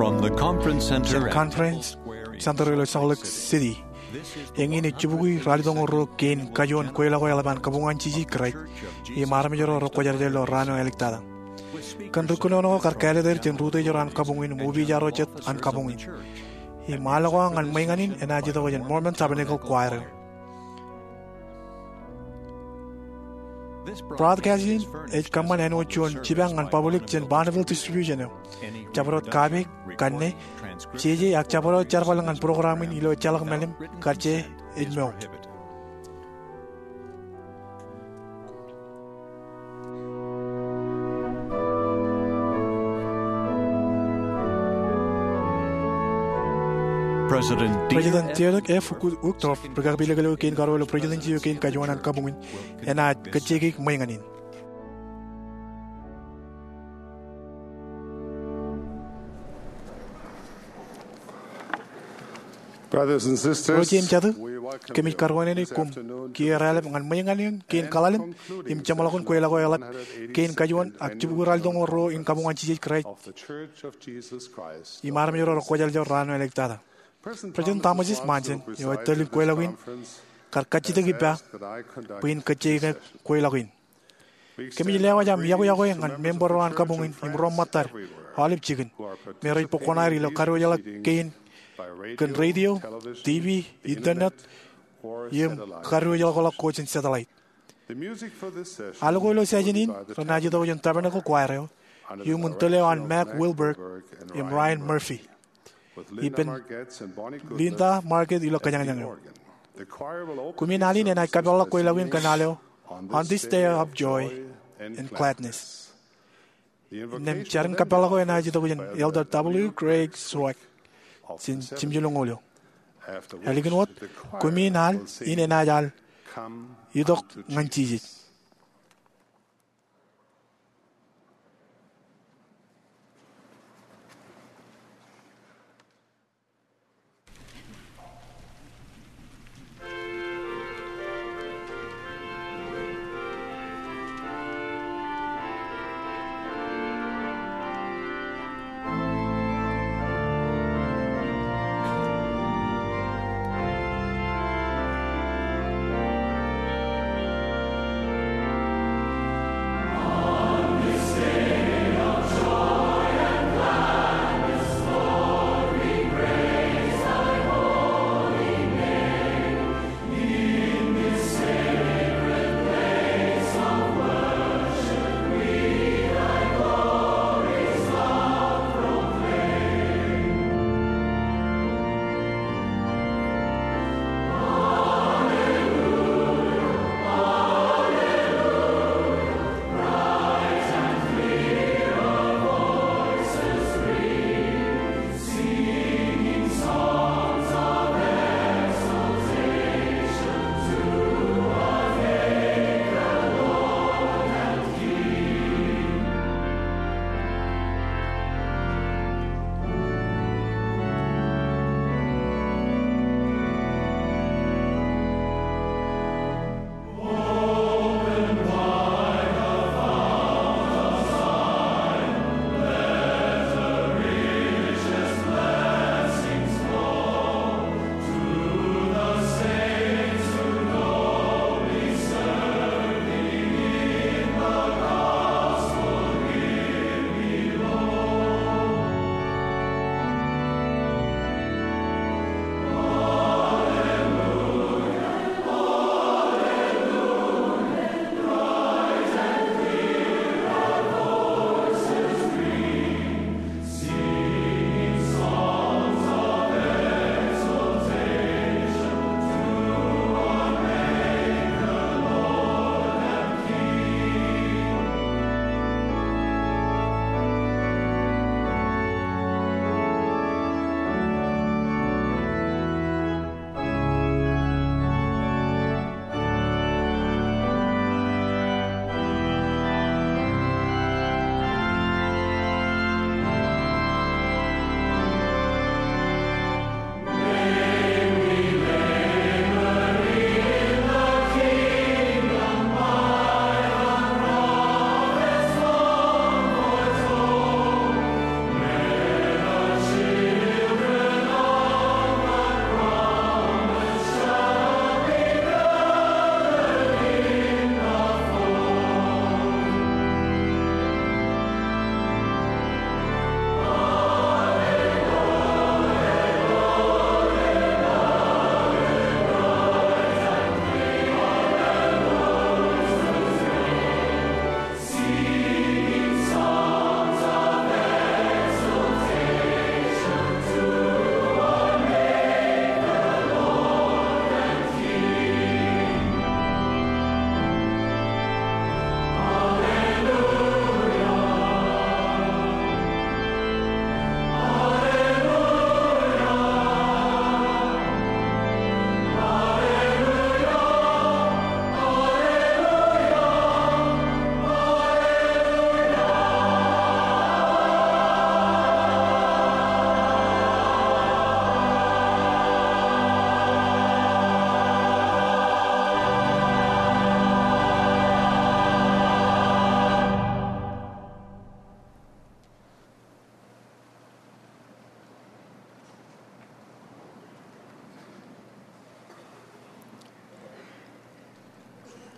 From the Conference Center 전 컨퍼런스 센터로 Salt Lake City yang ini cubugi ralidongoro ken kajon koelago elaban kabungan cici krai i marmejoro rokojarjelo rano electada kan rukunono karkale der jen rute joran kabungin mubi jaro jet an kabungin i malago ngan mainganin enaji to jen Mormon Tabernacle Choir broadcasting kaman eno chon chibang ngan public jen Bonneville distribution jabarot kabe kanne Cici ak caporo carpalangan programin ilo calak melim karce idmeo. President Theodore F. Uchtdorf berkabila ken karolo President Jiyo ken kajuanan kabungin ena kecegik mainganin. Brothers and sisters, kami karwan ini kum kira ngan mayangan ken kalalem im chamalakon ko elago elap ken kajuan akcibural dongoro in kamungan cici krai imar mero ko jal rano electada President Thomas Manson yo teli ko elawin karkaci de gipa pin kecega ko elawin kami lewa jam yago ngan member wan kabungin im romatar halip chicken mero pokonari lo karo jala ken kan radio, TV, internet, yem karu jala kola coaching satellite. Algo lo sajenin, renaji to yung Tabernacle Choir, yung muntele on Mac Wilberg, yung Ryan Murphy. Ipen Linda Market ilo kanyang-kanyang. Kuminali na nakabala ko ilawin kanalo on this day of joy and gladness. Nem charang kapala ko enaji to yung Elder W. Craig Swack. Sin chimjulongolyo. Halikin wat kuminal inenajal idok nganciji.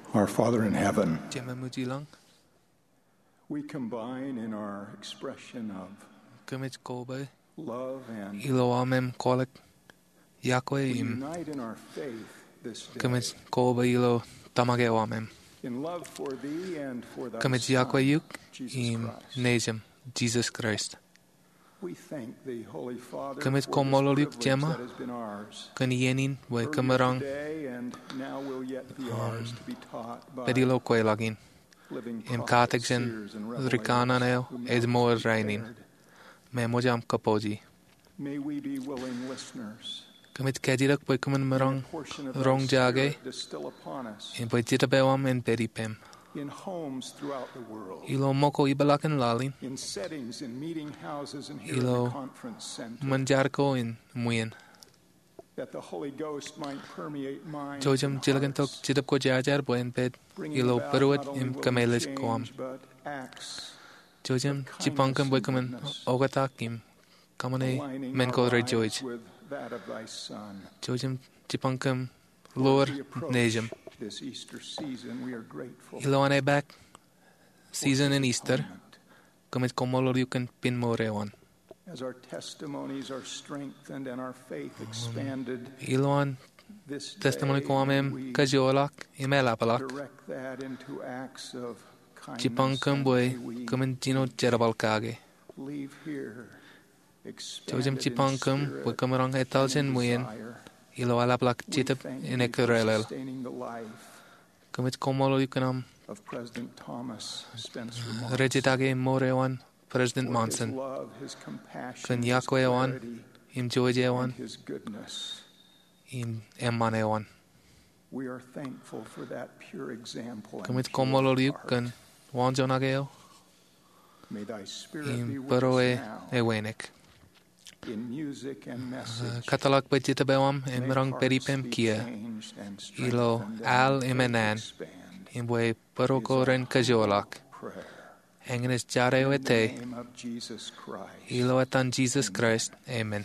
Our Father in heaven, Cha mẹ mưu chi lăng we combine in our expression of Kamit ko ba love and ilo amem kolek yakwe we im unite in our faith this day. Kamit ko ba ilo tamage amem In love for thee and for thy Kamit Son, yakwe yuk Jesus im Christ. nejem Jesus Christ We thank thee, Holy Father, Kamit for ko this mololuk privilege jema that has been ours. kan yenin wa Earlier kamarang today and now will yet be ours to be taught by pedilo ko lagin living im prophets, kateksen seers, and rikana neo revelators whom thou edmor hast rainin prepared. me mojam kapoji May we be willing listeners. Kamit kedirak pa kaman May a marang portion of thy rong jage Spirit distill upon us in pa jitabewam en peripem in homes throughout the world, ilo moko ibalakan lalin in settings, in meeting houses, and here in Ilo the conference center, manjar ko in muyen that the Holy Ghost might permeate minds Jojam and jilagan tok hearts, jitap ko jajar boen ped bringing ilo about peruat not only im will kamelis change, koam but acts Jojam of jipangkan boy kindness and kaman goodness, ogatak im kamane aligning men our ko lives rejoice with that of thy Son. Jojam jipangkam As lor we approach nejam this Easter season, we are grateful ilo ane back for season his in Easter atonement. kamit komolor yukan pin morewan As our testimonies are strengthened and our faith expanded ilo an this day, testimony ko may amem we kajolak imelapalak direct that into acts of kindness, jipangkam and boy may we kaman jino jerabal kage leave here Jojam expanded in jipangkam boy spirit kamarang and etaljen in muyen desire. ilo alaplak We jitap thank in thee for ekurelel sustaining the life kamit komolor yukanam of President Thomas Spencer Monson, rejitage morewan President for his Monson love, his compassion, kan his yakwewan clarity, im and jojewan his goodness. im emmanewan We are thankful for that pure example and kamit pure komolor heart. yukan wanjonageo May thy spirit be im with us peroe now ewenek in music and message. katalak bejitebewam May emrang hearts peripem be kia changed and ilo strengthened al and faith imenan expand, im bue is perokoren our kajolak humble prayer. engnes In jareo the ete name of Jesus Christ. ilo atan Jesus Christ amen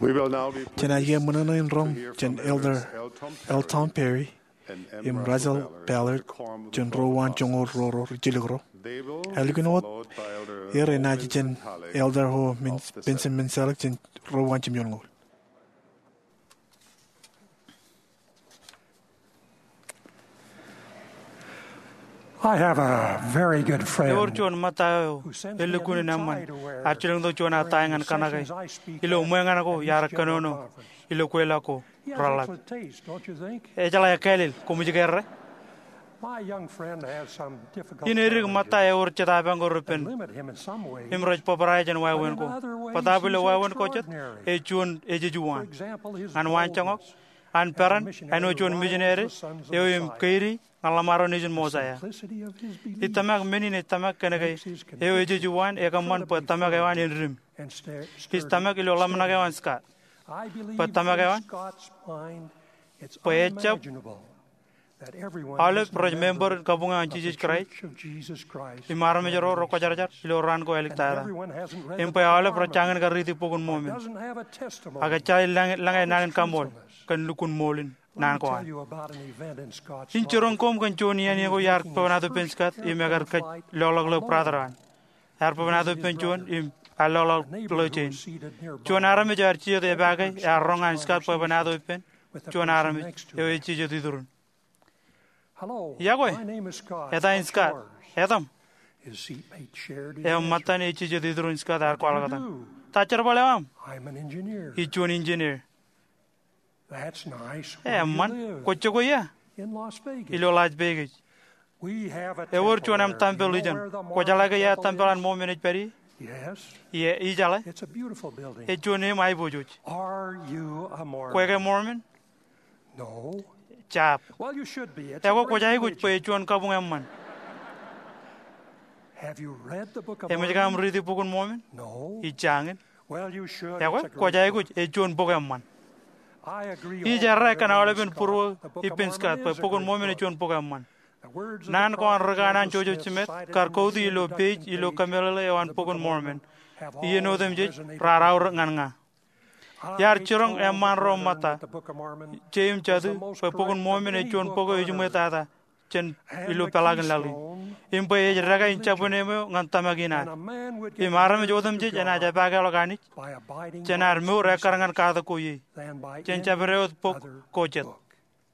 We will now be Chen Aye Munana in to Rome, hear Chen from Elder Elton Perry, and Im Razel Ballard, Chen Rowan Chongor Roro Jiligro. They will be Elginot, followed by Elder here in Vincent Chen Halley Elder Ho of the Vincent Minselak, Chen Rowan Chimyongo. I have a very good friend Chuan Matayo, who sends me a new Ilukun tie Naman, to wear Archilung do Chuan during Atayan and the sessions Kanagay, I speak Ilo at Muanganago, each Yara general Canono, conference. Iloquelako, He has Ralak. excellent taste, don't you think? Ejala Kelil, Kumijigerre, My young friend has some difficult Inerig challenges Matay or Chetabango that Rupin, limit him in some ways. Imraj Paparaj and But in Wawenko, other ways, Patabila he's Wawen Kochet, extraordinary. Echun For Ejijuan, example, his and Wanchangok, boldness and Paran, and Ochun rivals Missionary, the sons of Eum Messiah. Kairi, Alamaro Nijin Mosaya. Simplicity of his belief Itamak mini Tamak Kanagay, Ejijuan, Egaman, Patamagawan in Rim. and His Tamak Ilolamagawan Scott. I believe But that in Tamagawan? Scott's mind, it's Poetchap, unimaginable that everyone Olive, is the member remember Kabunga of and the Jesus Christ. Church of Jesus Christ. Imaramejaro Rokajar, Iloran ko And Elictada. everyone hasn't read the Empire Olive Bible, Rochangan Gariti Pogun moment. doesn't have a testimony. Agachai Langan Nan of Kambol, truthfulness. can Lukun Molin, Let me tell Nankoan. you about an event in Scott's In life. Churunkom can Chonian Yago Yark Pavanado Pinskat, Imagar Lologlo Pradran. Harpavanado Penchuan, Im Alolo A neighbor who was Plochin. seated nearby Chuan Aramajar Chia de Bagay, Arong and Scott Pavanado Pen, with the Chuan person Aramid, next to him. Evichi Didurun. Hello, Yagwe. my name is Scott. Eta in What's Scott, yours? Adam, His seatmate shared his Eom answer. Matan Echi Didurun Scott What do you Arqualagatan. do? Tachar Balawam, I'm an engineer. each one engineer. That's nice. Where do you Man, live? Kochogoya, In Las Vegas. Ilo large baggage. We have a Ever temple Chonam there. Temple Do you know Legion. where the Kojalaga ya Mormon Temple and is? Moment Perry. Yes, Ye Ijala. it's a beautiful building. A Jonim I Bojuch. Are you a Mormon? Quagga Mormon. No. Chap. Well, you should be. It's a Evo great Kojai religion. Guch Pay Chon Kabungaman. Have you read the Book of Emigam Mormon? Ridi Pukun Mormon. No. Ichangin. Well, you should. Evo It's a great Kojai book. Guch a Chon Bogaman. I agree. Ijara can all have wholeheartedly been with Puru Scott. The Book of Ipinskat, Mormon but is a Pukun great Mormon a book. Chon Pogaman. The words of the Nan kon prophet Reganan Joseph Jojo Smith Chimet, cited in Karkodi the Ilo Page, introduction Ilo page Camille of on the Book of Pukun Mormon. have You know always them Jij, resonated Raraur with me. Nganga. I Yar told Chirong the Eman brethren Romata. that the Book of Mormon James was the Chadu, most Pukun correct Mormon of a any Chon book Pogo on Jumetata. Chen and Ilo the Pelagan Lali. keystone Impe Raga in religion. Chapunemo, And a Nantamaginar. man would get Imaram nearer Jodam to Jij and God Ajabagalogani. by abiding Chenar by his Mu precepts Rekarangan Kadakuyi. than by Chen any Chabareo Pok other Kochet. book.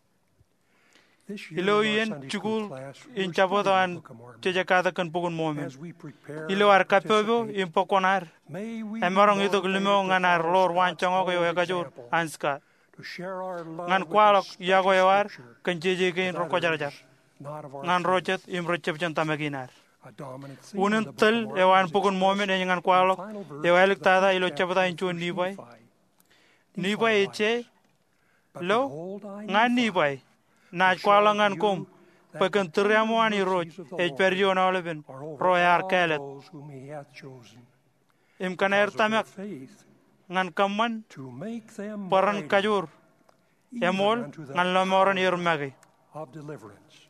This year Ilo in our Ian Sunday school Chukul class, in we're Chabodo studying and the Book of Mormon. Chejakada can Pukun Mormon. As we prepare Ilo and Arcapobo participate, in Pokonar. may we be Emarong ito motivated limo to nga na follow Lord Scott's Wanchongo bold kayo Kajur example, Anska. to share our love Ngan with kwalok the yago yawar Scripture kan jeje kain with ro kojarajar. others, not of our Ngan choosing. rochet im rochep jan tamaginar. A dominant theme in Unen the Book tel of Mormon ewan is pukun expressed momen e ngan in the kwalok final verse e walik of the tada first ilo chapter chapata of in chun First niboy. Nephi. Niboy eche But lo behold, I ngan Nephi, niboy. Na to kwalo show ngan you kum. that Pekan the tender turiamo ani roch mercies of the e Lord perjo na oleben are over royar all kelet. those whom he hath chosen Im because kaner of their tamek faith, ngan kamman to make them paran mighty kajur. even Emol unto the ngan lomoran power irmagi. of deliverance.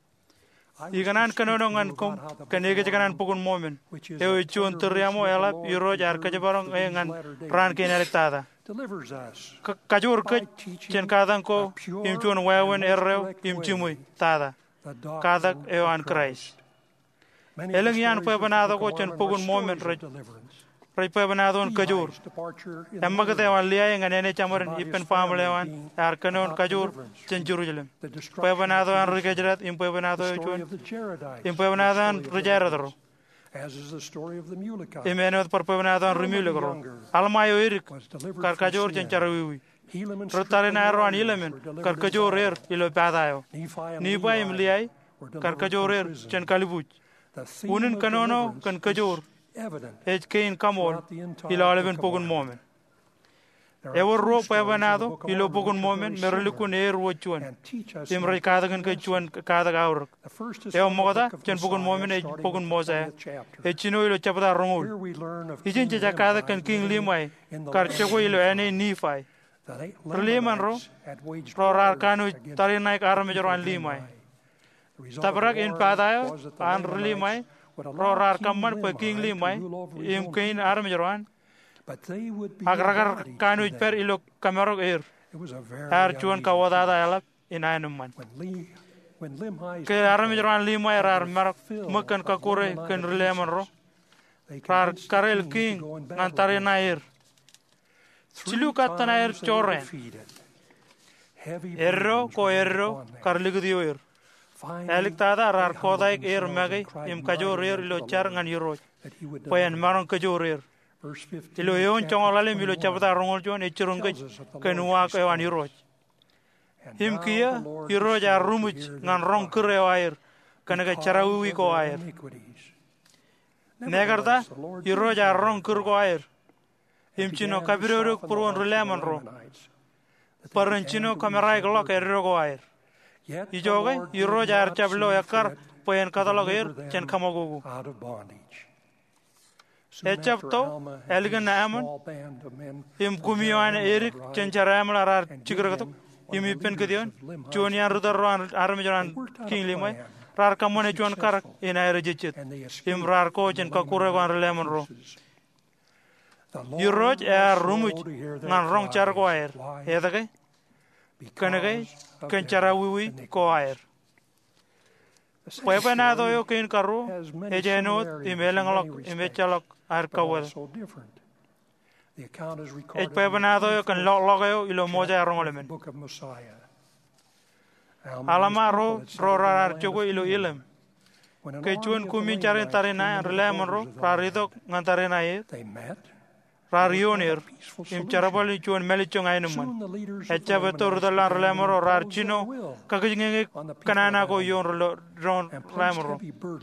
I wish to Iganan speak to kanono you ngan about kum how the Book kanege of jaganan Mormon, pukun momen. which is E a chun tender turiamo mercy of the elap Lord iroj ar preserved kajabarong for e these ngan latter days, ran kenerik tada. delivers us Kajur by ke teaching chen kadang a ko pure im chun and wawen most erreo correct im way, chimui tada. the Kadak doctrine e of an Christ. Many of the Eleng yan stories pe of the banado Book ko of chen Mormon pukun are momen stories of deliverance. rai pe banado on kajur. Lehi's departure in the Emma kate wilderness, wan liya ngan ene chamaran about his ipen family family wan being ar kanon about kajur deliverance chen from Jerusalem. the Pe destruction of banado an Jerusalem, rikajrat im pe banado the e story chun of the Jaredites, im pe banado an the story of rijaradro. deliverance, as is the story of the Mulekites. Imeno par pe banado an rimule gro. Almayo irik Was delivered kar from kajur chen sin. charawi. Helam and Rotare na ro an Strickland ilemen were delivered kar in kajur battle. er ilo padayo. Nephi and Ni pa im Lehi liyai were kar delivered kajur from er prison. chen kalibuch. The theme Unen of kanono deliverance kan is kajur evident ej kein kamol throughout the entire ilo aleben Book of pogun Mormon. momen. There are Ewer two ro stories pe in the banado Book of ilo Mormon pogun which are momen very merlikun similar er ruchuan. and teach us Imre important kadagan ke lessons. chuan kadag aur. The first is Ewa from the mogoda Book of chen pogun Mosiah, momen ej starting pogun with the mosa. 20th chapter. E chino ilo chapda Here rongul. we learn of Ijin King che jakada Limhi kan king living limai in the kar land chego of ilo Nephi. ene nifai. The Rliman ro Lamanites had waged ro war rar kanu against tari naik the aram people jero an of limai. Limhi. The result of the Tabrak in war padayo was that the an Lamanites limai would ro allow rar King kamman pe king Limhi to limai rule over his im own kein people. aram jero an. agar kanu per ilo kamerok chuan kawadada elap inainumman ke aramijran lima erar marak makan kakure ken rileman ro rar karel king ngantare nair chilu katanair chore erro ko erro karligdio elik tada rar kodaik magai im kajor lo char ngan yuro poyan maron kajor ilo yon chongolale milo chabta rongol jon echurunga kenua ko wan yuro him kia yuro ja rumuj ngan rong kure air kanaga charawi ko air negarda yuro ja rong kur ko air him chino kabiroro puron ruleman ro paran chino kamera glok erro ko air ijoge yuro ja chablo yakar poyen katalog chen kamagogu echapto elgan amon him kumiyan erik chen charamla rar chigrato him pen kedion chonian rudaran armijan king limai rar kamone chon kar ina rejichet him rar ko chen kakure wan lemon ro yuroj rumuj nan rong char ko air edage kanage ken charawi ko air Puebana doyo kin karu ejenot imelanglok imechalok arkawel puebana doyo kan logayo ilo moja rongolemen alamaro rorar chogo ilo ilem kechuan kumi charen tarena relemon ro raridok ngantarena rarionir im charabali chuan melichong ainuman echa betor dalan relemoro rar chino kakijnge kanana ko yon ron ramoro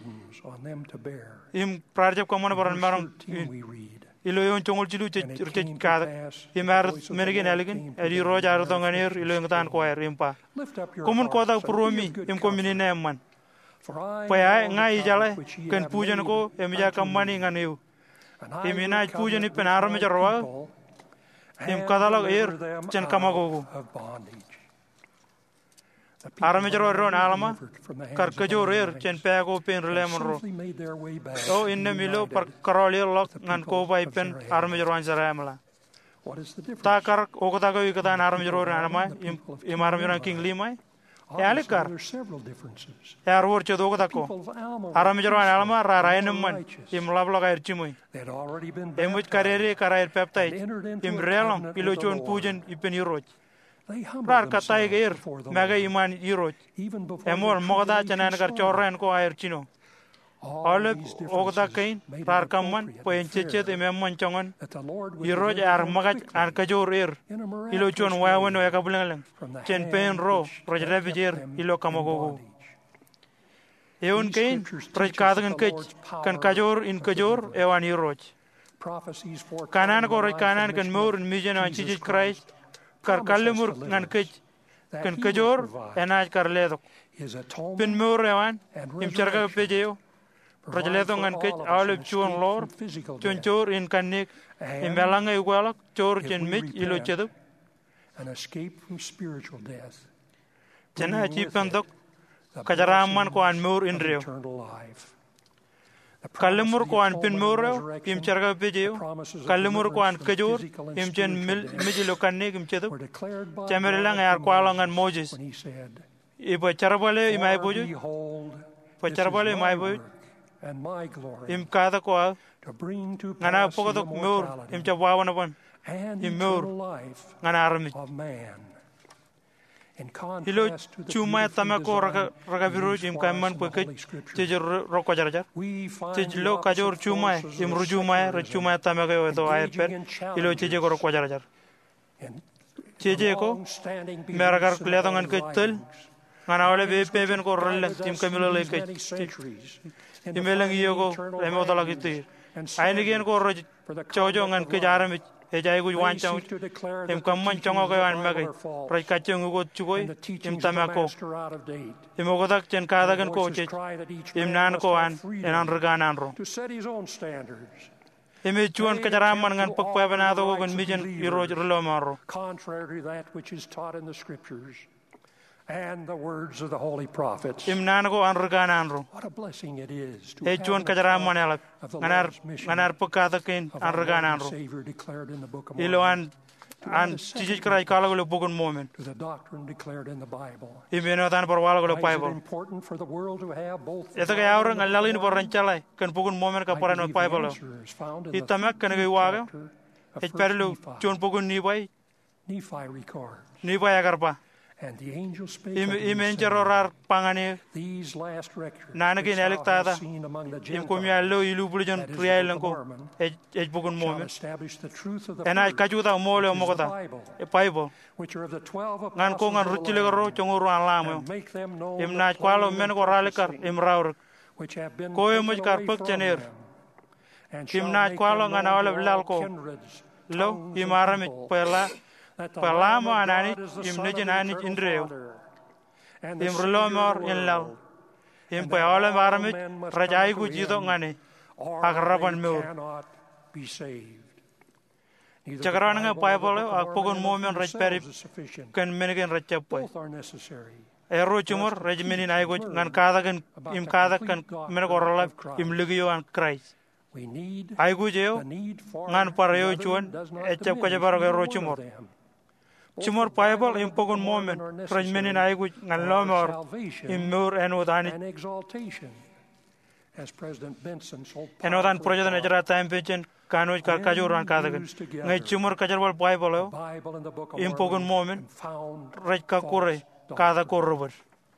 im project komone baran marang ilo yon chongol chilu che kad imar menegen elegin edi rojar donganir ilo ngtan ko impa komun koda promi im komini neman paya ngai jale ken pujan ko emja kamani nganiu imina pujan ipen aram jarwa im kadalog chen kamagogu aram jarwa ron alama karkajor chen pego pen relemon ro o inne milo par karoli lok ngan ko bai pen aram jarwan jaramla takar okota go ikatan aram jarwa alama im aram jarwan king limai yalikar yarwor chodo ko aram jarwan alama rarainman im lablo gair chimui emuj karere karair peptai im relong ilochon pujen ipen yuroj rar katai gair mega iman yuroj emol mogda chanan gar chorren ko air chino olep ogda kain rar kamman poen chechet emman chongon yuroj ar magaj ar kajor ilochon wawen o yakabuleng chen pen ro rojrebijer ilo kamagogo eun kain projkadan kan kajor in kajor ewan yuroj kanan ko roj kanan kan mur mijen an chiji christ kar kalemur ngan kan kajor enaj karledo pen mur ewan im charga pejeyo Rajaleto ngan kech awalip chuan lor, chun chor in kanik, in melanga igualak, chor chen mich ilo chedu. Chena achi pendok, kajaraman ko an mur in reo. Kalimur ko an pin mur reo, im charga pejeo, kalimur ko an kajor, im chen mijilo kanik im chedu. Chamerilang ayar ko alangan Moses. Ibo charabale imai boju, po charabale imai boju. Im kada ko ngana pokotok mur im chawawana pon im mur ngana armi ilo chuma tamako raga biruj im kaman ko ke tejor roko jarajar tejlo kajor chuma im rujuma chuma tamako to air per ilo teje ko roko jarajar teje ko meragar kledangan ke tel ngana ole be peben ko rolle tim kamilo le ke imelang yogo emodala gitu ainigen ko roj chojo ngan ke jaram ejai gu wan chang em kamman chongo ko wan magai roj kachung go chugoi em tamako emogodak chen kadagan ko che em nan ko an enan reganan ro eme chuan kajaram man ngan pakpa banado go gon mijen iroj rolo maro and the words of the holy prophets. imnanago anrugananro What a blessing it is to e have chuan the kajaram manelak of the nganar Lord's mission nganar pekata kin of our Lord and anrugananro Savior declared in the Book of ilo Mormon, an chijij krai kalagulo bugun moment to the doctrine declared in the Bible. imeno tan parwalagulo Why is it bible important for the world to have both the etaga Bible yaura and the Book ngalalin of Mormon? boranchalai kan bugun moment ka I porano believe the bible answer is found in the itamak kan 13th waga chapter of e 1 perlu Nephi. chuan bugun ni bai Nephi records, ni bai agarpa and the angel spake unto me, imenjero saying, rar pangani These last records Nana which kin thou electada hast seen among the im kumya lo Gentiles ilu bulijon that is the priailan Book ko of Mormon, e bugun shall moment establish the truth of the ena first, kajuda mole which is the mogota Bible, e bible which are of the 12 ngan ko apostles ngan of the rutile ro Lamb, chonguru an lamo and make them known im the na kwalo plan men and ko ralikar purposing im raur which have been ko e taken muj kar away pek from chener them, and im shall na make kwalo them ngan known awle to bilal all ko kindreds, lo tongues, and imarami people, pela that the pelamo Lamb of anani God is the im Son of neje the nani eternal indreo Father, and the im Savior rulomor of the in lal world, im and pe that awle all marami men must rajai come gu to jido him, ngani or agraban they meur cannot be saved. Neither the chakran nga Bible nor bible the Book of ak pogon Mormon momen for raj peri themselves is sufficient. kan menigen rajap pai Both are necessary. ero chumur raj menin ay gu ngan kada kan im kada kan men ko rolap im ligyo an Christ We need ay gu jeo the need for ngan the parayo other chuan does not e chap ka diminish jabaro either ero one of chumur them. Both chumur the Bible bible and im the Book pogon of momen Mormon are raj menin necessary ay gu ngan for lomor salvation im mur eno dani and exaltation, as President Benson so eno dan powerfully project ne taught. jara time pension kanoj ka kajuran kada kan ngai chumur ka jarbal bible Bible and the Book of im pogon Mormon momen confound raj ka kure false kada doctrine. korobur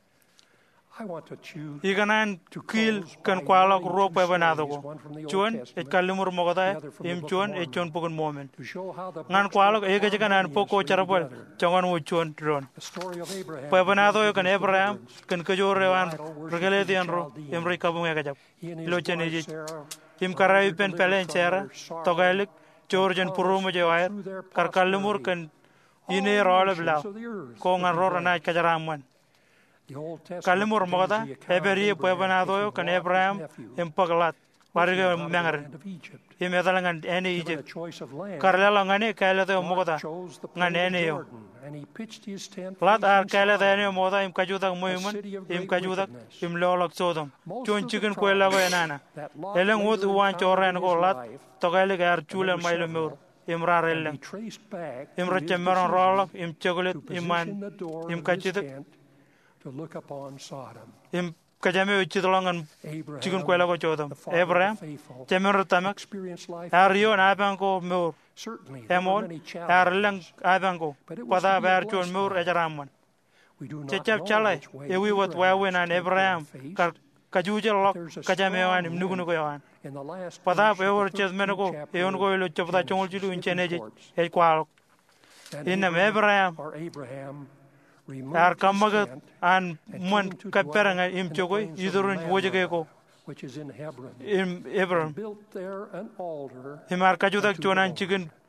I want to choose iganan to kil close kan by kwala noting ro two pe banado stories, ko one from the Old chuan e Testament, kalimur mogada the other from the im Book of chuan e Mormon, chon pogon momen to show how the ngan books kwalo work e gaje kanan poko harmoniously charabal together. chongan wo chuan dron The story of Abraham pe banado begins kan with his abraham deliverance. kan kajore wan regale dian ro Chaldeans. em ri kabung e gajab He and his lo chen wife e Sarah im were karai under pen deliverance pelen from chera their sorrow togalik and chorjan promised purumo je that wair through their kar kalumur prosperity, kan ine all role nations bla of the earth ko would ngan be ro blessed. na kajaramwan The Old Testament kalimur contains mogada the account of eberi pe Abraham banado taking kan Lot, his abraham nephew, im paglat with warga him out of the mengar land of Egypt. im edalangan ene Given a egypt choice of land, karlela ngane kaila de mogada Lot chose the ngan plain of ene yo Jordan, and he pitched his tent lat ar facing kaila de ene Sodom. moda im kajuda muimun city of im great kajuda wickedness. im lolok sodom Most chon of the chicken kwela go problems enana that Lot eleng wod later wan encountered choren in go his lat life togaile gar there chule were mailo mur several, im can be rareleng traced back im to his rochemeron rolok decision im chogolet to iman position the door im of his kajuda tent to look upon Sodom. im kajame uchidolongan chicken Abraham, kwela go chodom the father of the abraham faithful, chemer tamak experienced life ario na ban ko mur Certainly, there were emon many arleng challenges, aban ko but it was to pada be a ber chon blessed mur life. ejaramman We do not chechap know chalai which way ewi wat Abraham's wawen an temple abraham faced. kar kajuje lok There's a kajame strong wan im nugu hint yawan in the last pada verse pe of or the ches 13th menako chapter eon go lo of chopda chongol Genesis. chilu It incheneje reports e kwal that inam abraham Abraham removed ar his kamagat tent an and mon came to kaperanga dwell im in the chogoi plains of idurun wojege ko Mamre, which is in Hebron. im abraham And built there an altar himar kajudak unto the chonan Lord.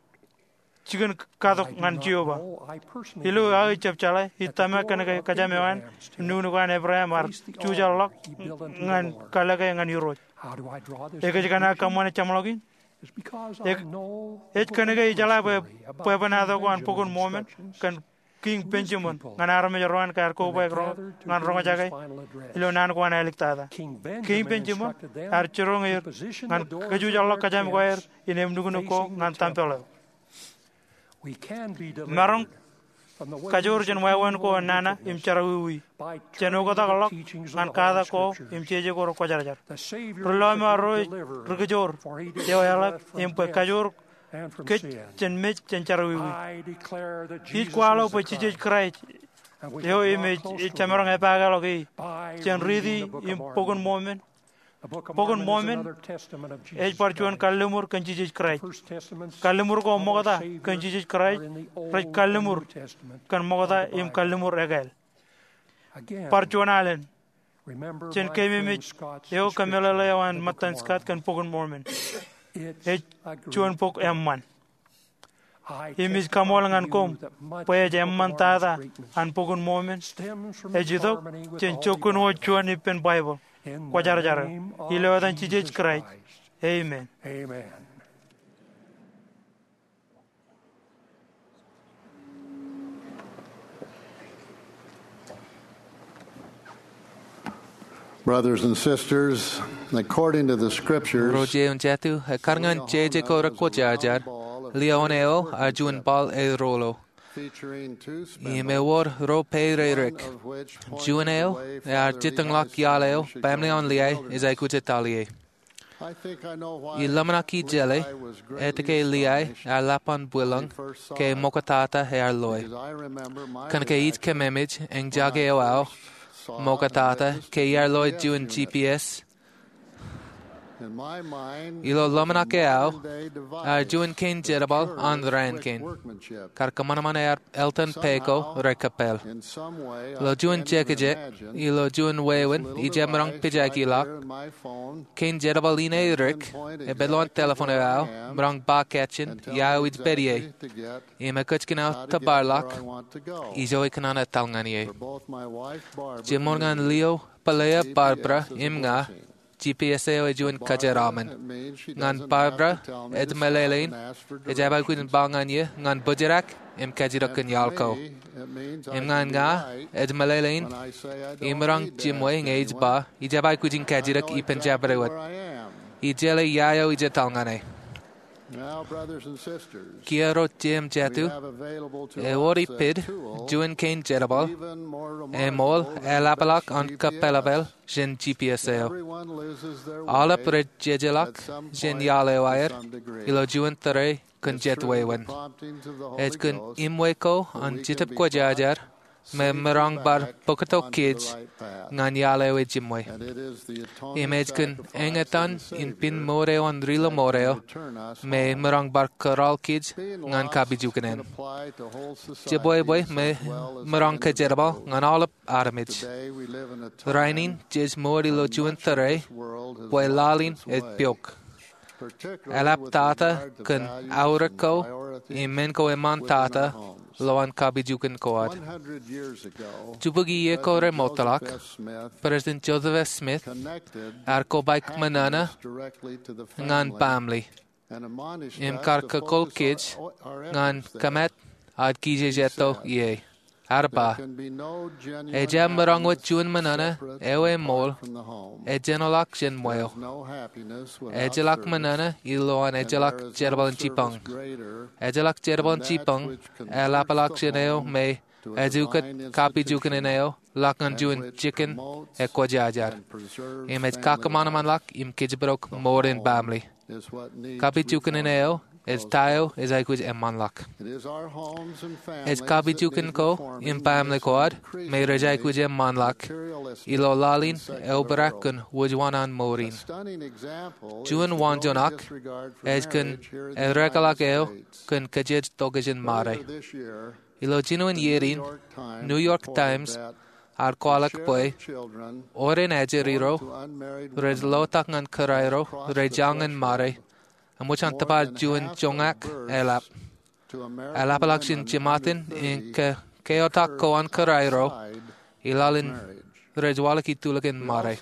chicken kadok I do ngan not chiuba know, I personally ilu believe ay chap chalai hitama kan door of kajame wan Abraham's tent nunu kan abraham ar faced the chujal lok altar he built unto the ngan Lord. kalaga ngan yuro How do I draw this e kana conclusion? kamane chamlogin It's because Ek- I know et the kan Book of ga jala Mormon be story about pe bana do King kan pokon Benjamin's moment instructions kan king to his benjamin people ngan arme jaroan kar ko when be they ro gathered to ngan hear ronga his jagai final address. ilo nan ko ana eliktada King king Benjamin benjamin instructed them ar chirong to er position ngan the doors kaju of jallo their kajam ko er tents inem nuguno ko facing the ngan tampelo temple. We can be marong delivered from the ways kajor jen of wawan evil ko and nana im wickedness charawi by cheno ko turning to the lok teachings of ngan the kada Holy ko Scriptures. im cheje ko ko jar The Savior rulo is ma a ro great deliverer, rugajor for he yo delivers yala us from im pe death kajor and from ke sin. chen me chen charawi I declare that hit Jesus kwalo is pe the chije Christ, krai and we yo can draw ime close to chamarong him e pagalo ki by chen reading ridi the Book of im pogon Mormon. momen The Book of pogon Mormon is momen another testament of e Jesus parchuan Christ. kallemur kan chije krai First Testaments kallemur ko of our mogada Savior kan chije krai are in the Old raj and kallemur New Testament kan mogada of the im Bible. kallemur egal Again, parchuan alen remember chen my kemi friend mi Scott's yo kamela description lewan of the Book matan of skat kan Mormon. pogon momen It's e a great chuan pok book. emman I imis testify kamol to ngan you kom that much poye of the Book of jemman Mormon's tada greatness an pogon momen stems from e its jidok harmony with the chen Holy chokun wo Bible. chuan ipen bible In ko jar the jar name of ile wadan Jesus chije krai Christ. amen Amen. Brothers and sisters, according to the scriptures, Roje un jetu karngan jeje ko rakwo jajar Leoneo arjun bal e rolo featuring two I me wor ro peirik of which Juaneo arjitang lak yaleo family on liai is I kutetalie I think I know why I lamanaki jele etike liai lapan bulang ke mokatata he arloi I remember my kan ke it kememij eng jageo ao mokatata ke arloi juan GPS in my mind ilo lamanake ao they divide arjun ken jerabal on rankin workmanship karkamanaman elton peko rekapel in some way lo juan jekje ilo juan wewen I jamrang pijaki lak in my phone ken jerabal ine rik e belon telephone ao brang ba catchin ya with bedie to get I me kutskina where I tabarlak want to go. I joy kanana talnganie Both my wife Barbara Jimorgan Leo Palea Barbara imnga GPS e juan kajeramen ngan Barbara ed melelein e jabal kuin banganye ngan bujerak im kajirak yalko ngan nga ed melelein imrang jimwe ngej ba I jabal kuin kajirak I penjabrewat I jele yayo I jetalngane Now, brothers and sisters, Kiero jim we jatu have available to e us wori a pid tool juan kain jerabal even more e mol remarkable e than lapalak the on GPS. kapelabel jen GPS eo Everyone loses their Alla way pred jejelak at some jen point yale to wire some degree. ilo juan tere kun It's jet through the wewen promptings of the Holy et kun Ghost imweko that on we jitap can ko be brought jajar me safely merang bar back pokato onto kids the right path. ngan yale we jimwe And it is the atoning image kun sacrifice engetan of the in Savior pin more on rilo that moreo can return us me home. merang bar karal kids Being ngan lost kabijukanen can apply to whole jeboy boy societies me as well as merang kajerbal individuals. ngan all aramich Today we live in a time rainin jes mori lo when juan much of tere this world has boy lost lalin its et way, piok particularly Elap with tata regard to kun values and aurako priorities imen ko eman within our tata homes. loan kabijukan koad 100 years ago, Jubugi ye kore President motalak Joseph F. Smith President Joseph F. Smith connected arko baik manana happiness directly to the ngan family family and admonished im us kar to kakol focus kids our ngan efforts there. kamet ad kije jeto ye There arba can be no genuine e jam marang wat happiness juan manana separate ewe and mol apart from the home. e jenolak jen moyo There's no happiness e without jelak service, manana iloan e and jelak there is no jerban service chipang greater e jelak jerban than that chipang which e converts lapalak the jeneo home me to e a jukat divine kapi institution jukaneneo lakan and juan which chicken promotes e kwajajar and preserves image family kakamanaman life lak im kijbrok more in family is what needs kapi jukaneneo reforming. is tayo is I kuj eman lak It is our homes and families is kapi that jukan need ko reforming im family in koad this me rejai kuj increasingly eman lak materialistic ilo lalin and secular eubrak world. kun wujwanan A morin stunning example is Juan the wanjonak growing disregard for es kun marriage here in e the rekalak United eo States. kun kajed togajin mare Earlier this year, ilo jinuin yerin New York Times ar kwalak boy oren ajeriro red lotak ngan karairo rejangan mare amuchan tapal juan jongak elap alapalakshin jimatin in keotak koan karairo ilalin rejwalaki tulakin mare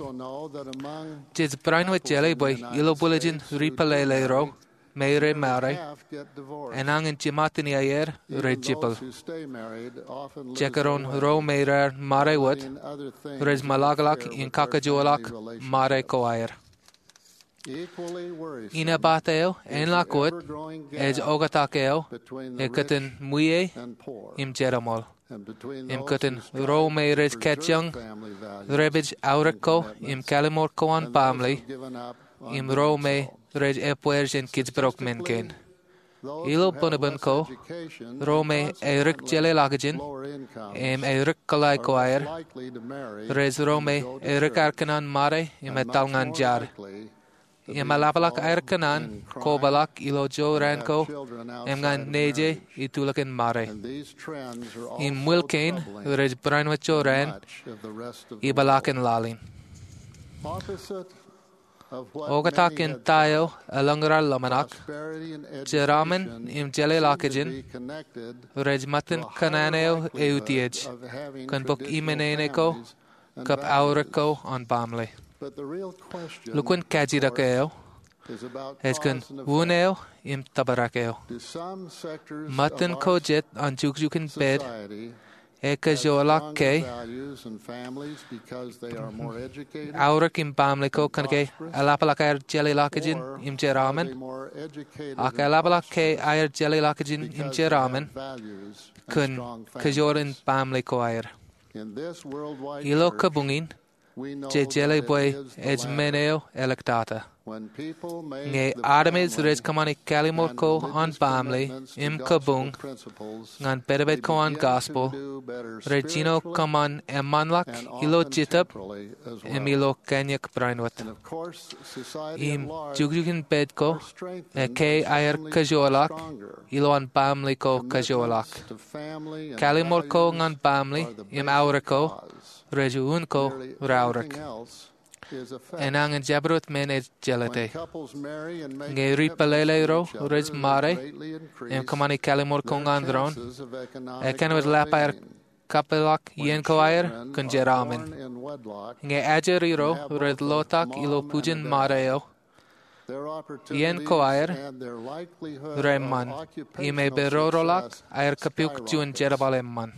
jiz brainwit jelly boy ilo bulajin ripalelero meire mare enangin jimatin ayer rejipal Jekaron ro meirar mare wat rej malagalak in kakajolak mare koair ina bateo en lakot ej ogatakeo ekaten muye im jeramol im katen ro meirej ketjang rebij aurako im kalimor koan pamli im ro me rej epuerjen kidsbrok menken ilo bonaban ko rome erik jele lagajin em erik kalai koair rej rome erik arkanan mare im etalngan jar im alapalak arkanan ko balak ilo jo ranko em ngan neje itulakin mare im wilken rej brainwacho ran ibalakin lalin Ogatakin tayo alangra lamanak jeramen im jele lakajin rejmatin kananeo eutiej kan bok imeneneko kap aurako on bamle lukun kajirakeo eskan wuneo im tabarakeo matin ko jet on jukjukin bed e kajolak ke aurak im bamli ko kan ke alapalak air jelly lakajin im jeramen ak alapalak ke air jelly lakajin im jeramen kun kajorin bamli ko air ilo kabungin je jelly boy ej meneo electata nge Adamis rej kamani kalimor ko on bamli im kabung ngan bedabet ko on gospel regino kaman emanlak ilo jitap im ilo kanyak brainwat im jugjugin bed ko e ke ayer kajolak ilo on bamli ko kajolak kalimor ko ngan bamli im aura ko rejuun ko raurak enang en jabrut men et jelete nge ripalele ro rej mare em kamani kalimor kongandron e kanwet lapair kapelak yen koair kun jeramen nge ajeri ro red lotak ilo pujen mareo yen koair reman ime berorolak air kapuk jun jerabalemman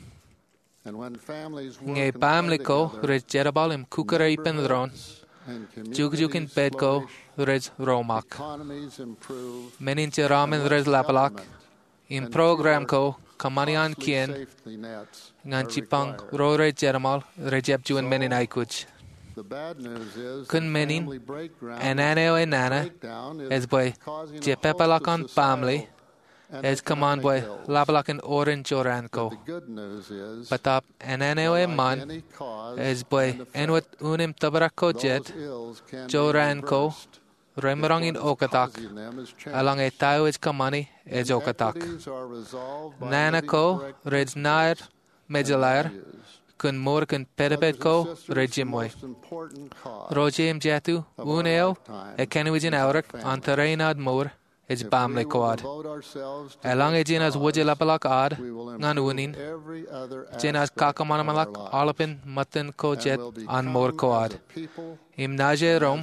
nge pamli ko rej jerabalem kukare pendron Jugjukin bedko rej romak. Menin jeramen rej lapalak. In program ko kamanian kien ngan cipang ro rej jeramal rejep juan menin aikuj. Kun menin enaneo enana es boy jepepalakan pamli es kaman boy lapalakan oren joranko. Patap enaneo man es boy enwat unim tabarako jet joranko remerangin okatak alang e tayo es kamani es okatak. Nanako rej nair mejalar kun mor kun pedabet ko regimoy. Rojem jatu uneo e kenuijin aurak antareinad mor es bamle koad. Elang e jinas wujelapalak ad ngan unin jinas kakamanmalak alapin matin ko jet an mor koad. Im naje rom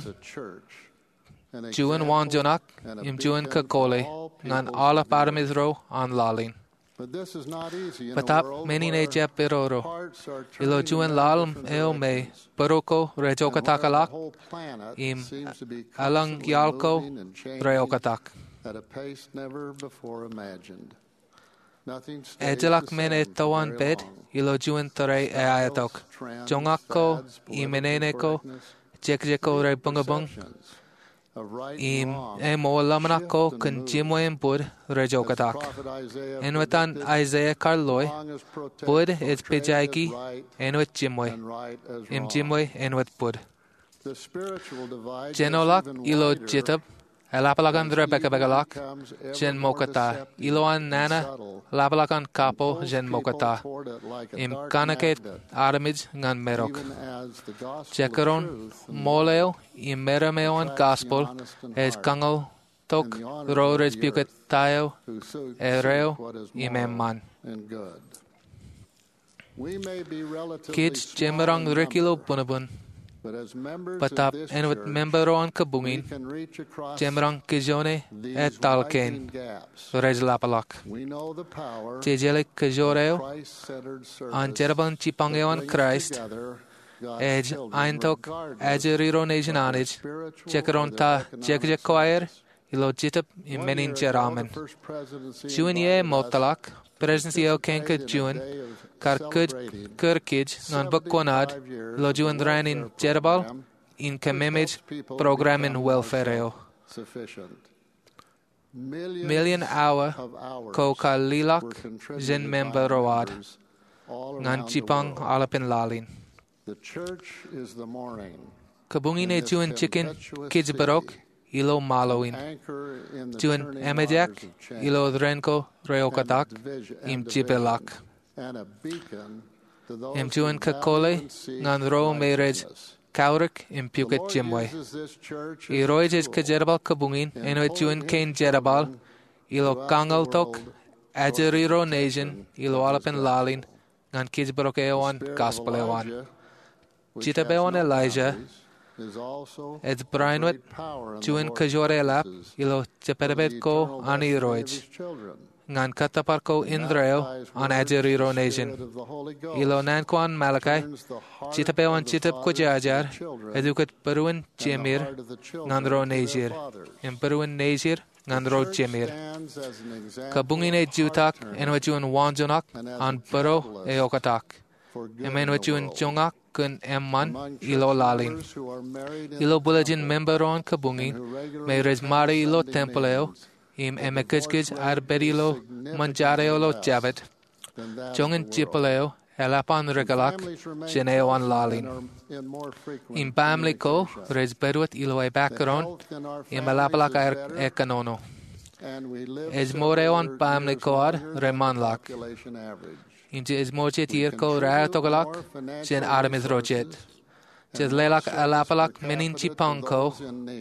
juan wan jonak im juan kakole ngan alap armizro an lalin. Patap menin e jep biroro. Ilo juan lalm eo me baroko rejokatakalak im alang yalko reokatak. At a pace never before imagined. Ejelak men e tawan bed ilo juan tare e ayatok. Jongako I meneneko jekjeko re bungabung. Im e mo lamanako kun jimoyen bud rejokatak. Enwetan Isaiah Karloy bud et pijaiki enwet jimoy. Im jimoy enwet bud. Jenolak ilo jitab Lapalakan Rebecca Begalak, Jen Mokata, Iloan Nana, Lapalakan Kapo, Jen Mokata, Im Kanaket, Aramij, Ngan Merok. Jekaron, Moleo, Im Merameon Gospel, Es Kangal, Tok, Rores Buket Tayo, Ereo, Im Emman. Kids Jemerang Rekilo Bunabun. Patap enwet membero an kabungin jemrang kijone et talken rej lapalak jejelek kajoreo an jeraban chipangeo an Christ ej aintok ajeriro nation anij jekaron ta jekjekoair ilo jitap imenin jeramen juin ye motalak Presensio kenka juan karkud kurkij ngan bakwanad lo juan ranin jerabal in kamemej program in welfareo. Million hour ko kalilak jen memberoad ngan chipang alapin lalin. Kabungin e juan chicken kids barok ilo maloin. Juan emejak ilo drenko reokatak im jibelak. Im juan kakole ngan ro merej kaurik im puket jimwe. I roijes kajerabal kabungin eno juan kain jerabal ilo kangal tok ajeriro nation ilo alapin lalin ngan kids barok ewan gospel ewan. Jitabewan Elijah et brainwet juan kajore lap ilo jeperabet ko ani roij ngan kataparko Indreo on Ajeriro nation. Ilo Nanquan Malachi, Chitapeo Chitap Kojajar, Educat Peruan Jemir, Nandro Najir, and Peruan Najir, Nandro Jemir. Kabungine Jutak, and Wajuan Wanjonak, on Buro Eokatak. And when Wajuan Jongak, Kun Emman, Ilo Lalin. Ilo Bulajin member on Kabungin, may Resmari Ilo Tempoleo, Im Emekijkij Arbeilo, Manjareolo Jabet, Jongan Chipoleo, Elapan Regalak, Geneo on Lalin. In Bamliko, Res Beruat Ilo e Bacaron, in Malapalak Ekanono. Esmoreo on Bamlikoad, Remanlak. Into Esmorjet Irko Ratogalak, Gen Artemis Rojet. Jes Lelak Alapalak Meninchi Panko.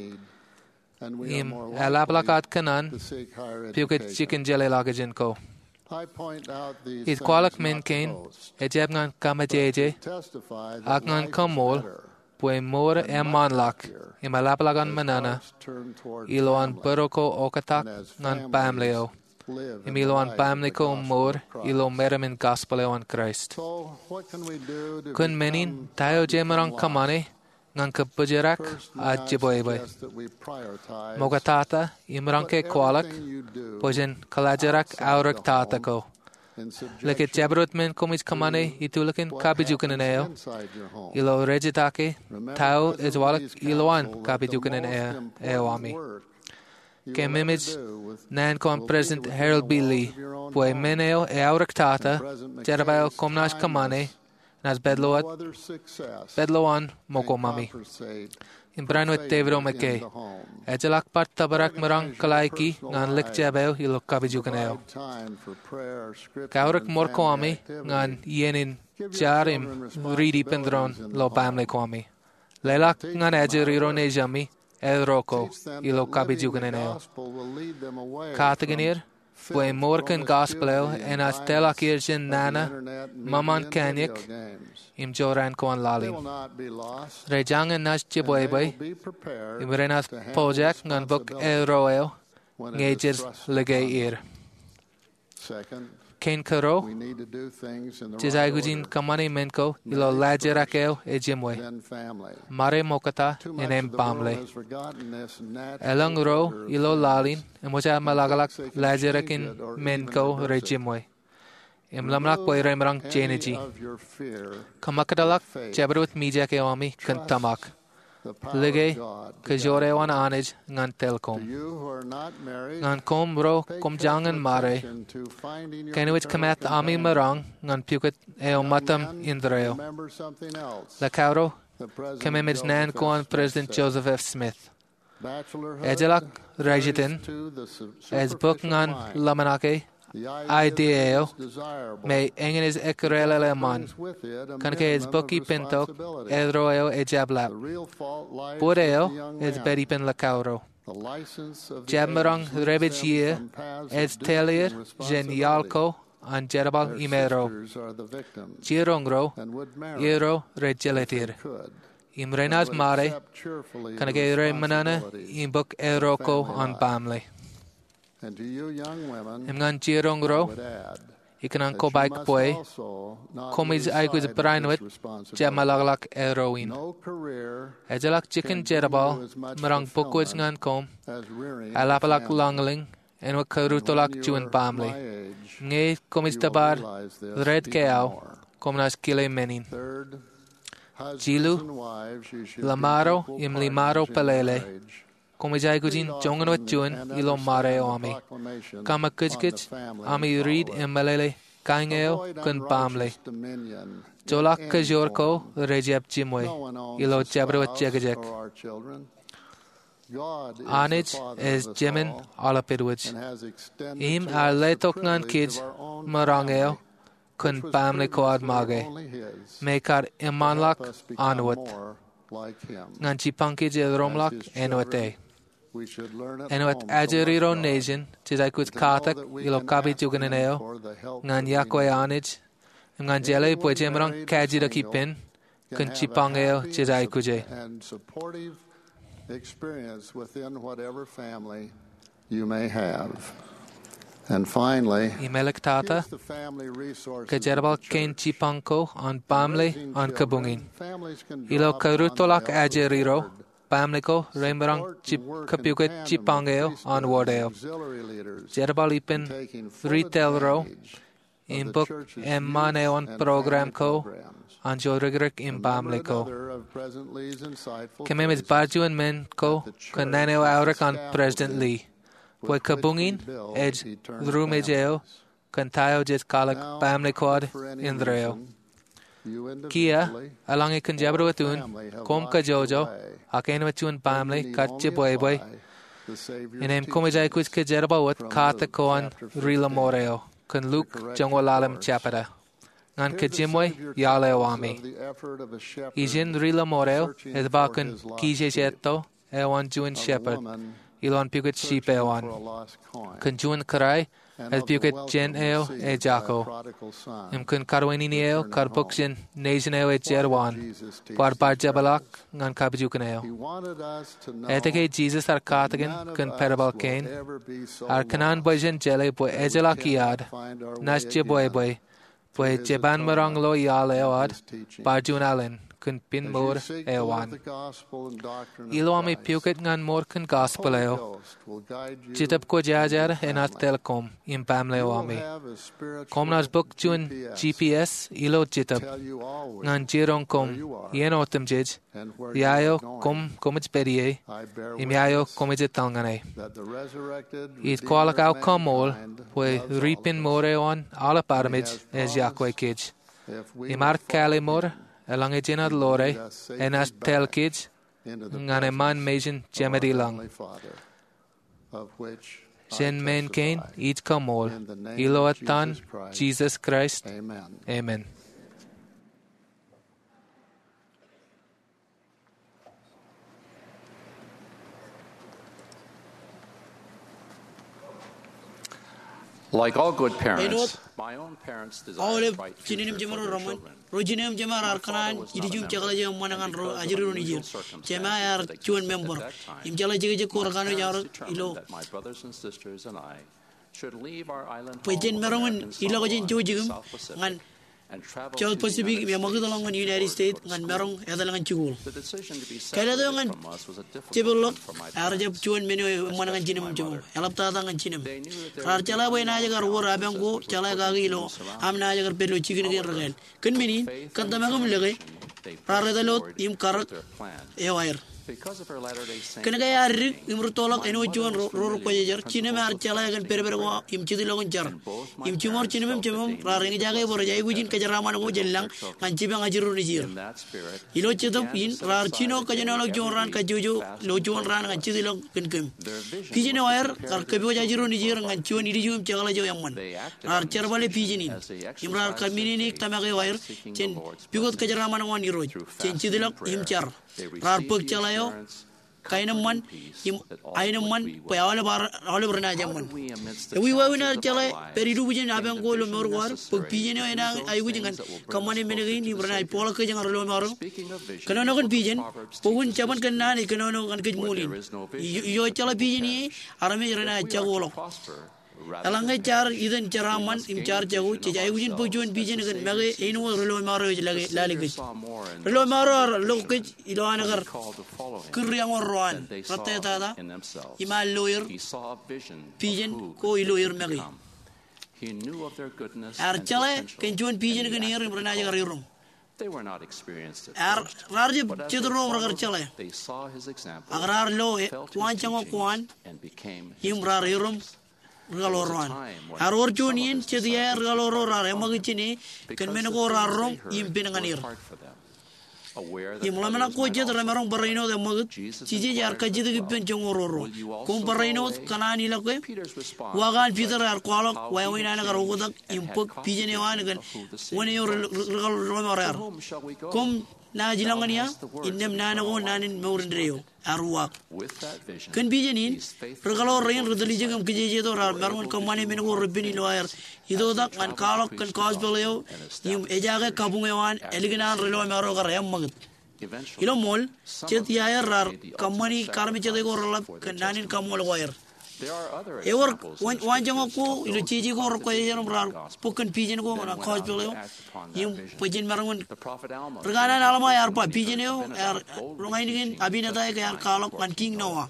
Im Alapalakat Kanan, Pukit Chicken Jelly Lagajinko. It Qualak Minkin, Ejabnan Kamajeje, Agnan Kamol, Pue More Manlak, Im Alapalagan Manana, Iloan Buroko Okatak, Nan Bamleo. Imiloan Bamliko More, Ilo Meramin Gospeleo on Christ. Kun Menin, Tayo Jemeran Kamane, Ngan Kapujirak, Ajiboebe. Mogatata, Imranke Qualak, Pojen Kalajarak, Aurak Tatako. Lekit Jabrut men Komis Kamane, Itulakin, Kabijukan Ilo Regitake, Tao Izwalak, Iloan, Kabijukan Eoami. Came image Nancon President Harold B. Lee, Pue Meneo Aurak Tata, Jerabayo Komnash Kamane, Nas Bedloan Mokomami. In Branwit David O'Mackay. Ejalak Part Tabarak Marang Kalaiki, Nan Lik Jabeo, Ilo Kabijukaneo. Kaurak Morkoami, Nan Yenin Jarim, Reedy Pendron, Lo Bamle Kwami. Lelak Nan Ajeriro Nejami, El Roko, Ilo Kabijukaneo. Kataganir, Pue Morkan Gospeleo, en as Telakirjin Nana, Maman Kanyik, Im Joran Kwan Lali. Rejang and Nash Jiboebe, Im Renas Pojak, Nan Book El Roeo, Ngages Legay Ken Karo, Jizaigujin Kamani Menko, Ilo Lajerakeo, Ejimwe, Mare Mokata, and M. Bamle. Elang Ro, Ilo Lalin, and Moja Malagalak, Lajerakin Menko, Rejimwe. Imlamlak Boy Remrang Jeneji. Kamakadalak, Jabrut Mijakeomi, Kantamak. Lige, Kajorewan Anij, Ngan Telkom. Ngan Kom Ro, Komjangan Mare. Kenwich Kamat Ami Marang, Ngan Pukit Eomatam Indreo. Lakauro, Kamimij Nan Kwan President Joseph F. Smith. Ejalak Rajitin, Ezbuk Ngan Lamanake, Ideo, May Engenis Ekurele Man, Kanke is Bucky Pinto, Edroeo Ejablap, Boreo is Beripin Lacauro, Jabmerang Rebich Ye, Ez Telier, Gen Yalco, and Jerabal Imero, Girongro, Ero Regelatir. Imrenas Mare, Kanake Remanana, Imbuk Eroko on Bamley. And to you young women, Imngan Girongro, Ikanan Kobike Boy, Komiz Aikus Brainwit, Jamalaglak Eroin. Ejalak Chicken Jerabal, Marang Bokwits Ngan Kom, Alapalak Longling, and Wakarutolak Juan Bamley. Ngay Komiz Tabar, Red Kao, Komnas Kile Menin. Jilu, Lamaro, Imlimaro Palele. Komijai Gujin, Jonganwat Juan, Ilo Mare Ami. Kama Kujkich, Ami Reed, Emalele, Kangeo, Kun Bamle. Jolak Kajorko, Rejab Jimwe, Ilo Jabrawat Jagajek. Anij is Jimin Alapidwich. Im are Letoknan Kids, Marangeo, Kun Bamle Koad Mage. Mekar Imanlak, Anwat. Nanchi Pankij Romlak, Enwate. Enwat Ajeriro Nation, Chizakut Katak, Ilo Kabi Juganeo, Nan Yakwe Anij, Ngan Jele Pojemrang Kajiraki Pin, Kunchipangeo, Chizaikuje. And supportive experience within whatever family you may have. And finally, Imelektata here's the family resources ke of jerbal the ken church. chipanko on bamle Raising on children, kabungin. families can Ilo draw upon karutolak the elder ajeriro board, bamle ko remerang support chip and work in kapuket tandem with chipangeo on priesthood and wordeo. auxiliary leaders Jerbal in ipin taking full ritelro advantage of the imbuk church's emmane youth on and program family ko programs. on jorigrik im Remember bamle ko. another of President Lee's insightful Kememis phrases barju en men ko kananeo aurak on President Lee. Poi with which we kabungin build edge eternal rumejeo families. kantayo jet kalak Now, bamle quad if for any indreo. reason you Kia individually alangi kan jabro or atun family have kom ka lost your jojo way, akain watun then bamle you need katche only boy boy apply the Savior's inem komajai teachings kuch ke jerba wat from kata Luke koan chapter rila 15. moreo kan Luke correct jangwa your lalam course. chapada ngan Here ke the jimoy Savior yale tells wami of the effort of a shepherd ijin rila moreo searching es for bakan his lost kije sheep, jetto ewan juin of a shepherd woman ilon pigut sheep searching ewan for a lost coin, kan juin karai and es of the pigut welcome jen eo received e by a jako prodigal son im kan karweni eo returning karbukshin home. nejen eo e Why did jerwan Jesus teach par these par jabalak parables? ngan kabjukan eo He wanted us to know etake Jesus ar that katagan none of kan us parabal will kain ever be so ar kanan lost boyjen jele boy that we ejela cannot kiad find our way nasje boy again boy through boy his jeban marang lo atonement yale and oad his teachings. barjun allen kun pin As mor you seek to live ewan the gospel and doctrine of ilo ami Christ, puket ngan mor kan the gospel Holy eo Ghost will guide you jitap ko and your jajar family. enat telkom im pamle You will ami have a spiritual kom nas book jun GPS ilo to jitap tell you always ngan jirong where kom you are yen otem jej and where you yayo are going. kom komij berie I bear im yayo witness komij tangane that the resurrected it Redeemer kwalak of au komol mankind we loves all ripin of us. more on ala parmij has es promised yakwe kij If we imar will follow kalimor him elange jenad He will lore lead us safely enas back tel kij into the ngane man presence mejen of our jemedi lang Heavenly Father, of which I sen men kain testify. it komol In the name ilo of atan Jesus Christ Amen. amen. Like all good parents, Enot, my own parents all desired of bright Chinim future for Jimmer their Roman, children. Rojinem Jamar My Arkanan, father was not a Yidijum member, Chakalaja and Managan because of Ajiru unusual Nijir, circumstances Jamar that Chuan existed at member, that time, Imjala Jig my Koragano parents Yar determined Ilo, that my brothers and sisters and I should leave our island home Pajan of Meraman, American Samoa Ilogajin in the Jojigum, South Pacific and and travel South to the Pacific, United States Yamagadalong in United order to States, go to and school. Merong Adalangan Chugul. The decision to be Kaya separated doon from us was a difficult Tibulok, one for my Arjab parents. Chuan Menu, Managan especially Jinam my Jum, mother. Elaptatangan Chinam. They knew that there Rar would be Chala by unknown Najagar, War challenges Abango, as was Chala put into Gagilo, new surroundings. Am Najagar Pelu Chicken Regal. Can mean, Faith and Kantamagam Lege, determination, they Rar pushed Redalot, forward Im with Karak, their plan. Ewair. Because of her Latter-day Saint Kanagaya upbringing, Imrutolak my and mother Ujuan was familiar with the Roro Cinema principles of Chala and fasting and Perbergo, prayer. Im Chidilogan Jar. And both my Im Chimor parents Cinema felt that Chimum, they Raring needed the Jaga, blessings Borjay, of Wujin heaven Kajaraman to help their Ujelang, children. and Chibang Ajurunizir. In that spirit, Ilo they Chedam began to in set Rar aside Chino a day Kajanolo every Joran week Kajuju, to fast and Lojuan pray Ran for and us. Chidilong Kinkim. Their vision Pijin was wire, to prepare their Karkabu Ajuru children Nijir for and our Chuan future. Idium Chagalajo Yaman. They acted Rar on this Cherbale vision Pijinin. as they Imrar exercised their Kamini faith Tamage by wire, seeking the Chen Lord's Pigot presence. Kajaraman one Hero, Through Chen fasting and Chidilok prayer, Imchar. they Rar received Puk the Chalayo, assurance, Kainam comfort, one, and peace Im that all Ainam would one, be well. Oliver How Najaman. do we, amidst the We were in challenges our of our Chale, lives, Peridu Vision gain the Abango, vision Lomor, necessary Pijin to do and those I would things that will bring come on us in closer Menagin, to the Ibran, Savior? Polaka and Rolomaro. Speaking of vision, Kanono the book of Pigeon, Proverbs Pogun teaches Chaban this Kanani, truth. Kanono and Kid Where there Mulin. is no vision, You the Chala people Pijini, perish. Aramir If we are to Chagolo. prosper, rather Alanga than char perish, idan we charaman must gain im the char chagu vision of chai wujin ourselves pujuan as pijen the kan Savior mage sees inu us. relo maro The lagi Savior laligit saw more in relo those maro humble lokej fishermen ilo whom he anagar called to follow him kriang roan than they saw ratte tada in themselves. imal loyer He saw a vision of pijen who ko ilo they yer could mage become. He knew of their goodness ar and chale potential, kan juan and pijen he kan yer acted to imrana follow jagar him. yorum They were not experienced at ar first, rarje but as they chedro ragar followed, chale they saw his example, agrar lo felt kwan his chango kwan teachings, and became his imrar yorum disciples. regalo roan ar or junian chedia regalo rar emagi chini kan menago rarom im pinanganir Imlamana ko jed ramarong barino de mag chije jar ka jid gi pen jongororo kom barino kanani lakwe wagan Peter ar kwalok wa wina na garo godak impok pijene wan gan woni yor romarar kom na jilangania innem na na go nanin mawrindreyo arwak kan bijenin regalo rain rodali jengam kije do rar marmon kamane men go rebini loyar ido dak kan kalok kan cosbeleo im ejaga kabungewan elignan relo maro gar yam mag ilo mol chet yaer rar kamani karmi chede go rolap kan nanin kamol wire Ewer wanjang ko ilo chiji ko ro ko yeram rar pukan pijen ko na khoj pelo yim pujin marangun regana alama yar pa pijen yo yar rungai nigin abinata ke yar kalok man king noa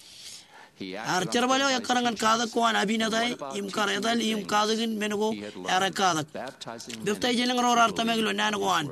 ar charbalo yakarangan kada ko an abinata im karedal im kadagin menego yar kadak beftai jenang ro rar tameglo nan ko an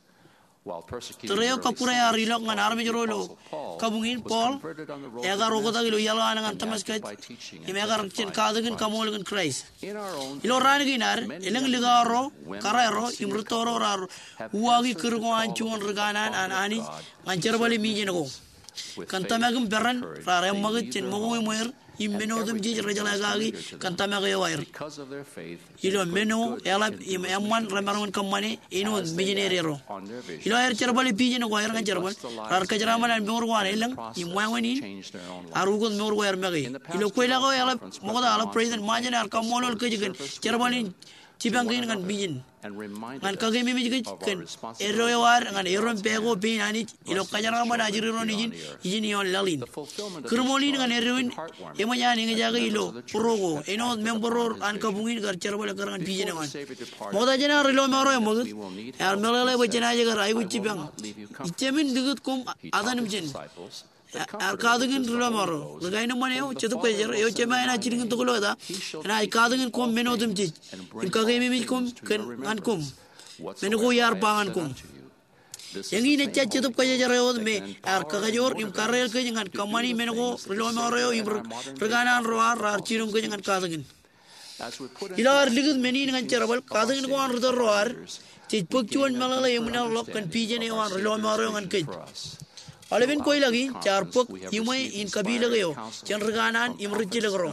Tereo kapura ya rilok ngan army jero kabungin Paul ega rogo da ilo yalo anang tamas kai imega chen kadagin kamol gan Christ ilo ran ginar eleng ligaro karero imrutoro rar uagi kurgo anchuon reganan an ani mancher bali mi jeno kantamagum beran rare mag chen mogo moer immenodum jij rajala gagi kantamag yoir ilo meno ela imman ramaron kamane ino mijinerero ilo air cherbali pijeno goir ngan cherbal rar kajraman an mor wan elang imwani arugon mor goir magi ilo koila go ela mogoda ala president majana ar kamolol kejigen cherbali cibangin ngan bijin ngan kage mi mijig ken ero war ngan ero pego pin ani ilo kajraman ajiro nijin ijin yon lalin kurmoli ngan eroin emanya ni ngajaga ilo purogo eno memberor an kabungin gar cherbal gar ngan bijin wan moda jena rilo moro emog yar melale bajena jaga rai gucibang ichemin digut kum adanum jin kadagin rilo moro gaino maneo chetu pejer yo chema na chiring to loda na kadagin kom menodum ji im kage mi kom ken an kom menugo yar bangan kom yangi ne chetu pejer yo me ar kagajor im karel ke jangan kamani menugo rilo moro yo im reganan roar rar chirum ke jangan kadagin ilar ligut meni ngan cherabal kadagin ko an roar chit pokchuan malala yemuna lok kan pijene wan rilo moro ngan ke Alevin koi lagi charpok imai in kabila gayo chenrganan imriji lagro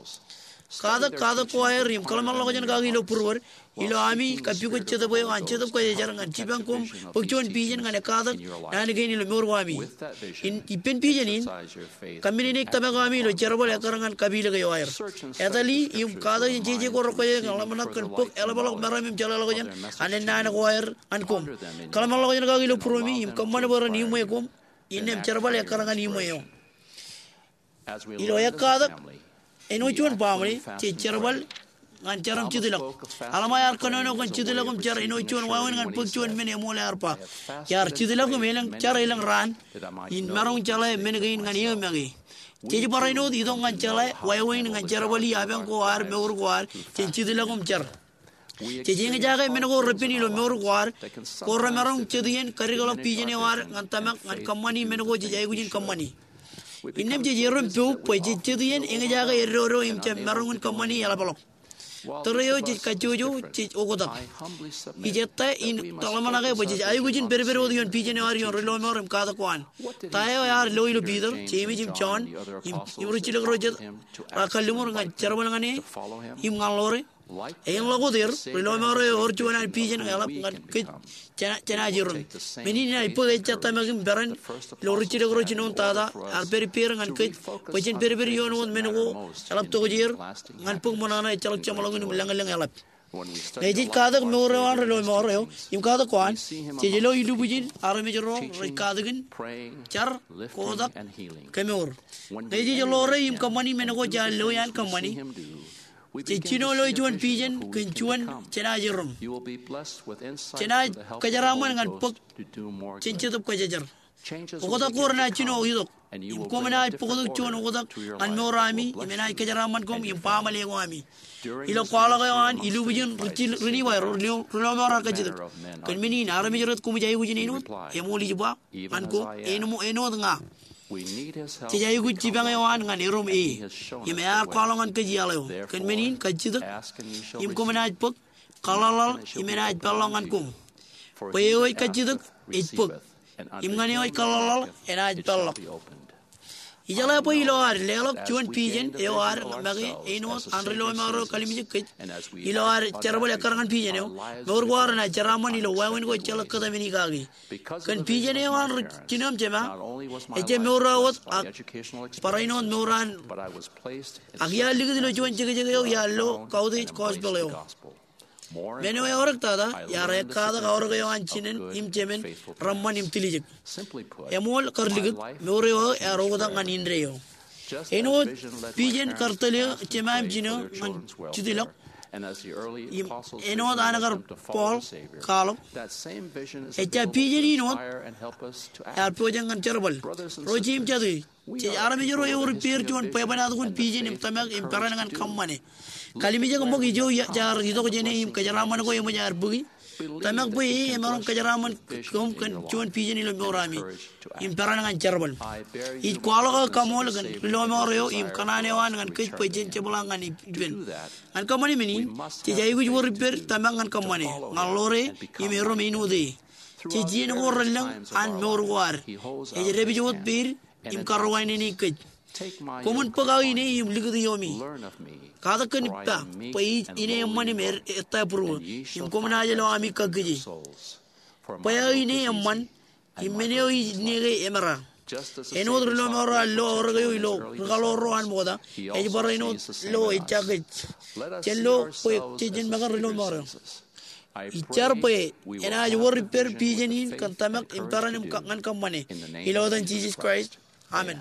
kada ko air im kalmar logan gagi lo purwar ilo ami kapi ko cheda boy anche to ko jarangan cibang kum pokchon pijen ngane kada nan gain lo mor wami in ipen pijen in kamini nek tabaga ami lo cherbol akarangan kabila gayo air etali im kada in jeje ko ko ngalamana kan pok elbalok maramim jalal logan anen nan ko air ankum kalmar logan gagi lo purwami im kamman boran imai kum inem cherbal akarangan imai ilo yakada eno chuan pamri cherbal ngan charam chidilak alama yar kanono kan chidilak cher eno chuan wawen ngan puk chuan men emole arpa yar chidilak melang char ilang ran in marong chala men gain ngan yem magi cheji paraino idong ngan chala wawen ngan cherbali abang ko ar meur ko ar chidilak cher cheji ngi jaga men ko repini lo meur ko ar ko ramarong chidien karigalo pijene war ngan tamak ngan kamani men ko jai gujin kamani Inem jejerum pu poje chedien inga jaga erro imcha marungun kamani ala balok toryo je kajojo je ogoda ijetta in talamana ga boje ayu gujin berbero dion pijene war yon relo moram kada kwan tayo yar loilo bider chemi jim chon imruchilo rojet akalumur nga charban ngane im ngalore Eyang lagu dir, rilo maro or chuan pijen ngalap ngan ke chana jirun. Meni na ipo chata magim beran lorichi logro chinon tada ar per ngan ke pijen per yon won menugo alap to jir ngan pung monana chalak chamalogun langalang alap. Nejit kadak moro rilo maro im kadak kwan chejelo ilu bujin arame jero kadagin char kodak kemor. Nejit lore im kamani menugo jalo yan kamani Chino lo chuan pijen kun chuan chena jirum chena kajaraman ngan pok chinchitup kajajar pokoda korna chino yidok imkomena pokoda chuan okoda an morami imena kajaraman kom impamale ngami ilo kwala gawan ilu bijin rini wayro rilo mara kajidak kan mini narami jarat kum jai gujin inu emoli jiba anko eno nga Chijay gu chibang yawan ngan erom e yim yar kolongan ke jialo kan menin kajidak yim kumenaj pok kalalal imenaj palongan kum peyoy kajidak itpok yim ngani oy kalalal enaj palok ijala po iloar lelok chuan pijen eoar magi enos anrilo maro kalimije ke iloar charbol akarangan pijen yo gorwar na charaman ilo wawen go chalak kada meni gagi kan pijen eoar chinam chema eje morawat parainon moran agya ligdilo chuan chege yo yallo kaudi cosbel yo Meno orang tada yara kada orang yang ancinen imcemen ramman imtilijek. Emol kerliget meoreo erogoda ngan indreo. Eno pigeon kartale chemam jino chidilok. Eno anagar Paul Carlo. Echa pigeon ino alpojang and terrible. Rojim Jadi. Aramijoro repair to one Pabanadun pigeon in Tamak in Paran and Kamane. Kalimija Mogijo Jar Hidogene Kajaraman go Yamajar Boogie. Tamak boy Emeron Kajaraman come can join pigeon in Morami in Paran and Cherable. It Kuala Kamol and Lomorio in Kananewan and Kit Pajan Chabalang and Ibn. And Kamani Mini, Tijay will repair Tamang and Kamane, Malore, Imeromino de. Tijin or and more war. A rebel would be in Carwine in Kit. Common Pagawini, Ligudiomi. Kadakanippa, Pay in a money mere at Tapuru, in Comunajalo Amica Gigi. Pay in a man, in many near Emera. En otro lomora lo orgullo, Galoro and Moda, Eborino, low a jacket. Cello, Tijan Magarino Moro. Icharpe, and I will repair pigeon in Kantamak in Paranum and Company. In Lord and Jesus Christ. Amen.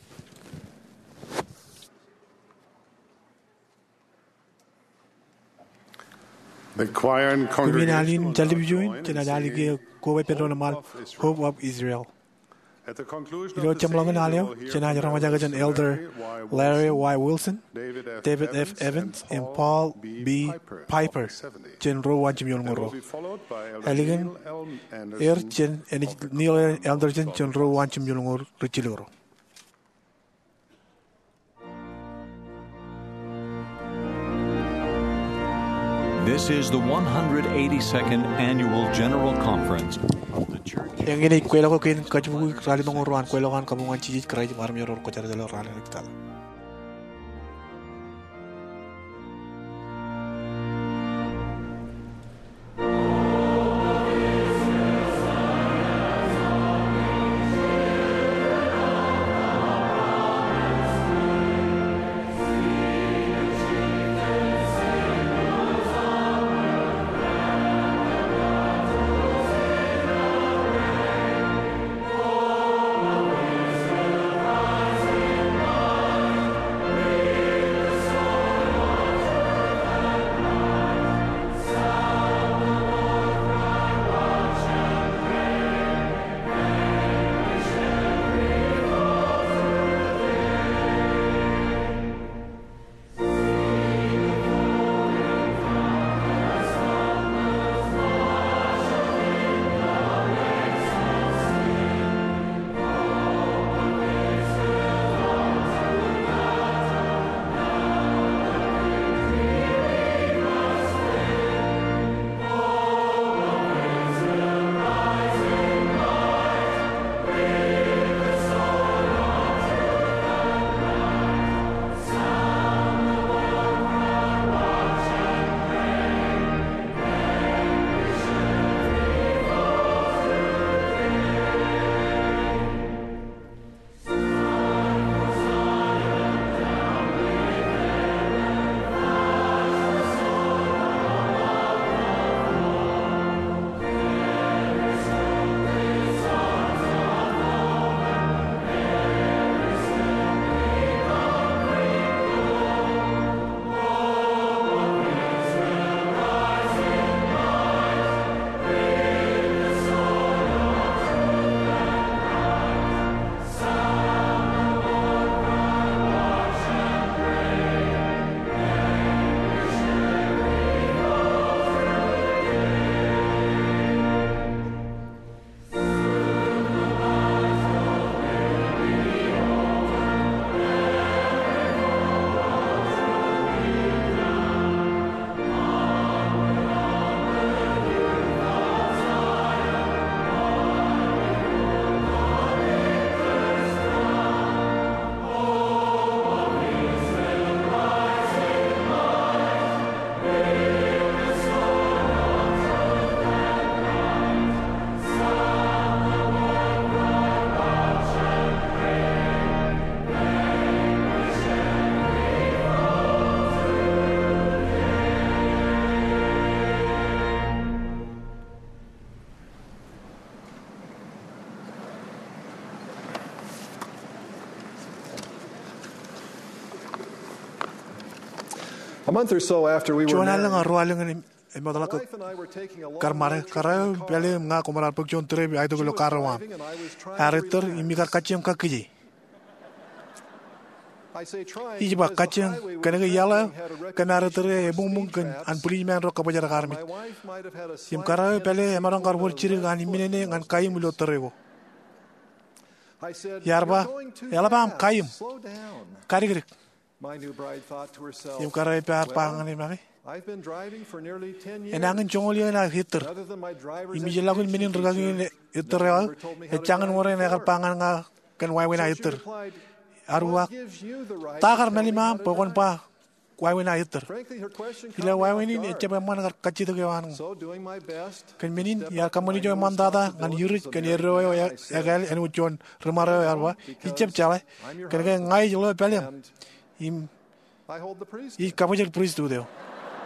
The choir and Kuminalin congregation Jalibjuin, Jenadalige, Kowe Pedronamal, Hope of Israel. At the conclusion Ilo of the Chamlongan singing, Alio, we'll hear Jenaj Ramajagajan Elder Larry Y. Wilson, David F. Evans, and Paul B. Piper, Jen Ro Wajim will Moro. be followed by Elder Eligan Neil L. Air Anderson. Jen and Neil Elderjan, Jen Ro Wajim Yulmur, Richiloro. This is the 182nd Annual General Conference of the Church. Yang ini kuela ko kin kajubu rali mangoruan kuela kan kamungan cici kerai maram yoror ko cara delo rali kita. A month or so after we were Chuan alang married, arwalang modala my wife and I were taking a long karmare ride kara through pele Colorado. nga komara pek chon tre ai to She lo was karwa driving and I was trying aritor to relax. imikar kachem kakiji I say trying ijiba because the kachem highway we were kanega yala traveling had a kanara reputation tere for bung bung speed kan an traps. puli men ro kabajar karmi My wife might have had a im slight kara pele tendency emarang kar toward hor a chiri left gan foot imine in ngan those kayim lo places. terego I said, Yarba, "You're going too yalabam fast. kayim. Slow down." karigrik My new bride thought to herself, im kara pe ar "Well, pangan ni mari I've been driving for nearly 10 years. enangin chongol na hitter Other than my driver's imijelagun education minin regagin teacher, no one iterreal ever told me how e to changan drive more na kar before." pangan nga kan wai wina So she hitter replied, arwa "What gives you the right to tagar tell me melima how to pokon drive?" pa wai wina hitter Frankly, her question caught ila me wai off winin e guard. chebe man kar kachi to gewan So doing my best, kan minin step ya up to kamoni my jo new man dada ngan yurit responsibilities kan of yerro married ya man, I said, egal en uchon remaro arwa ichep chale "I'm your kan ga husband, ngai jlo pelem and im I hold the i priesthood." kabajer priest do deo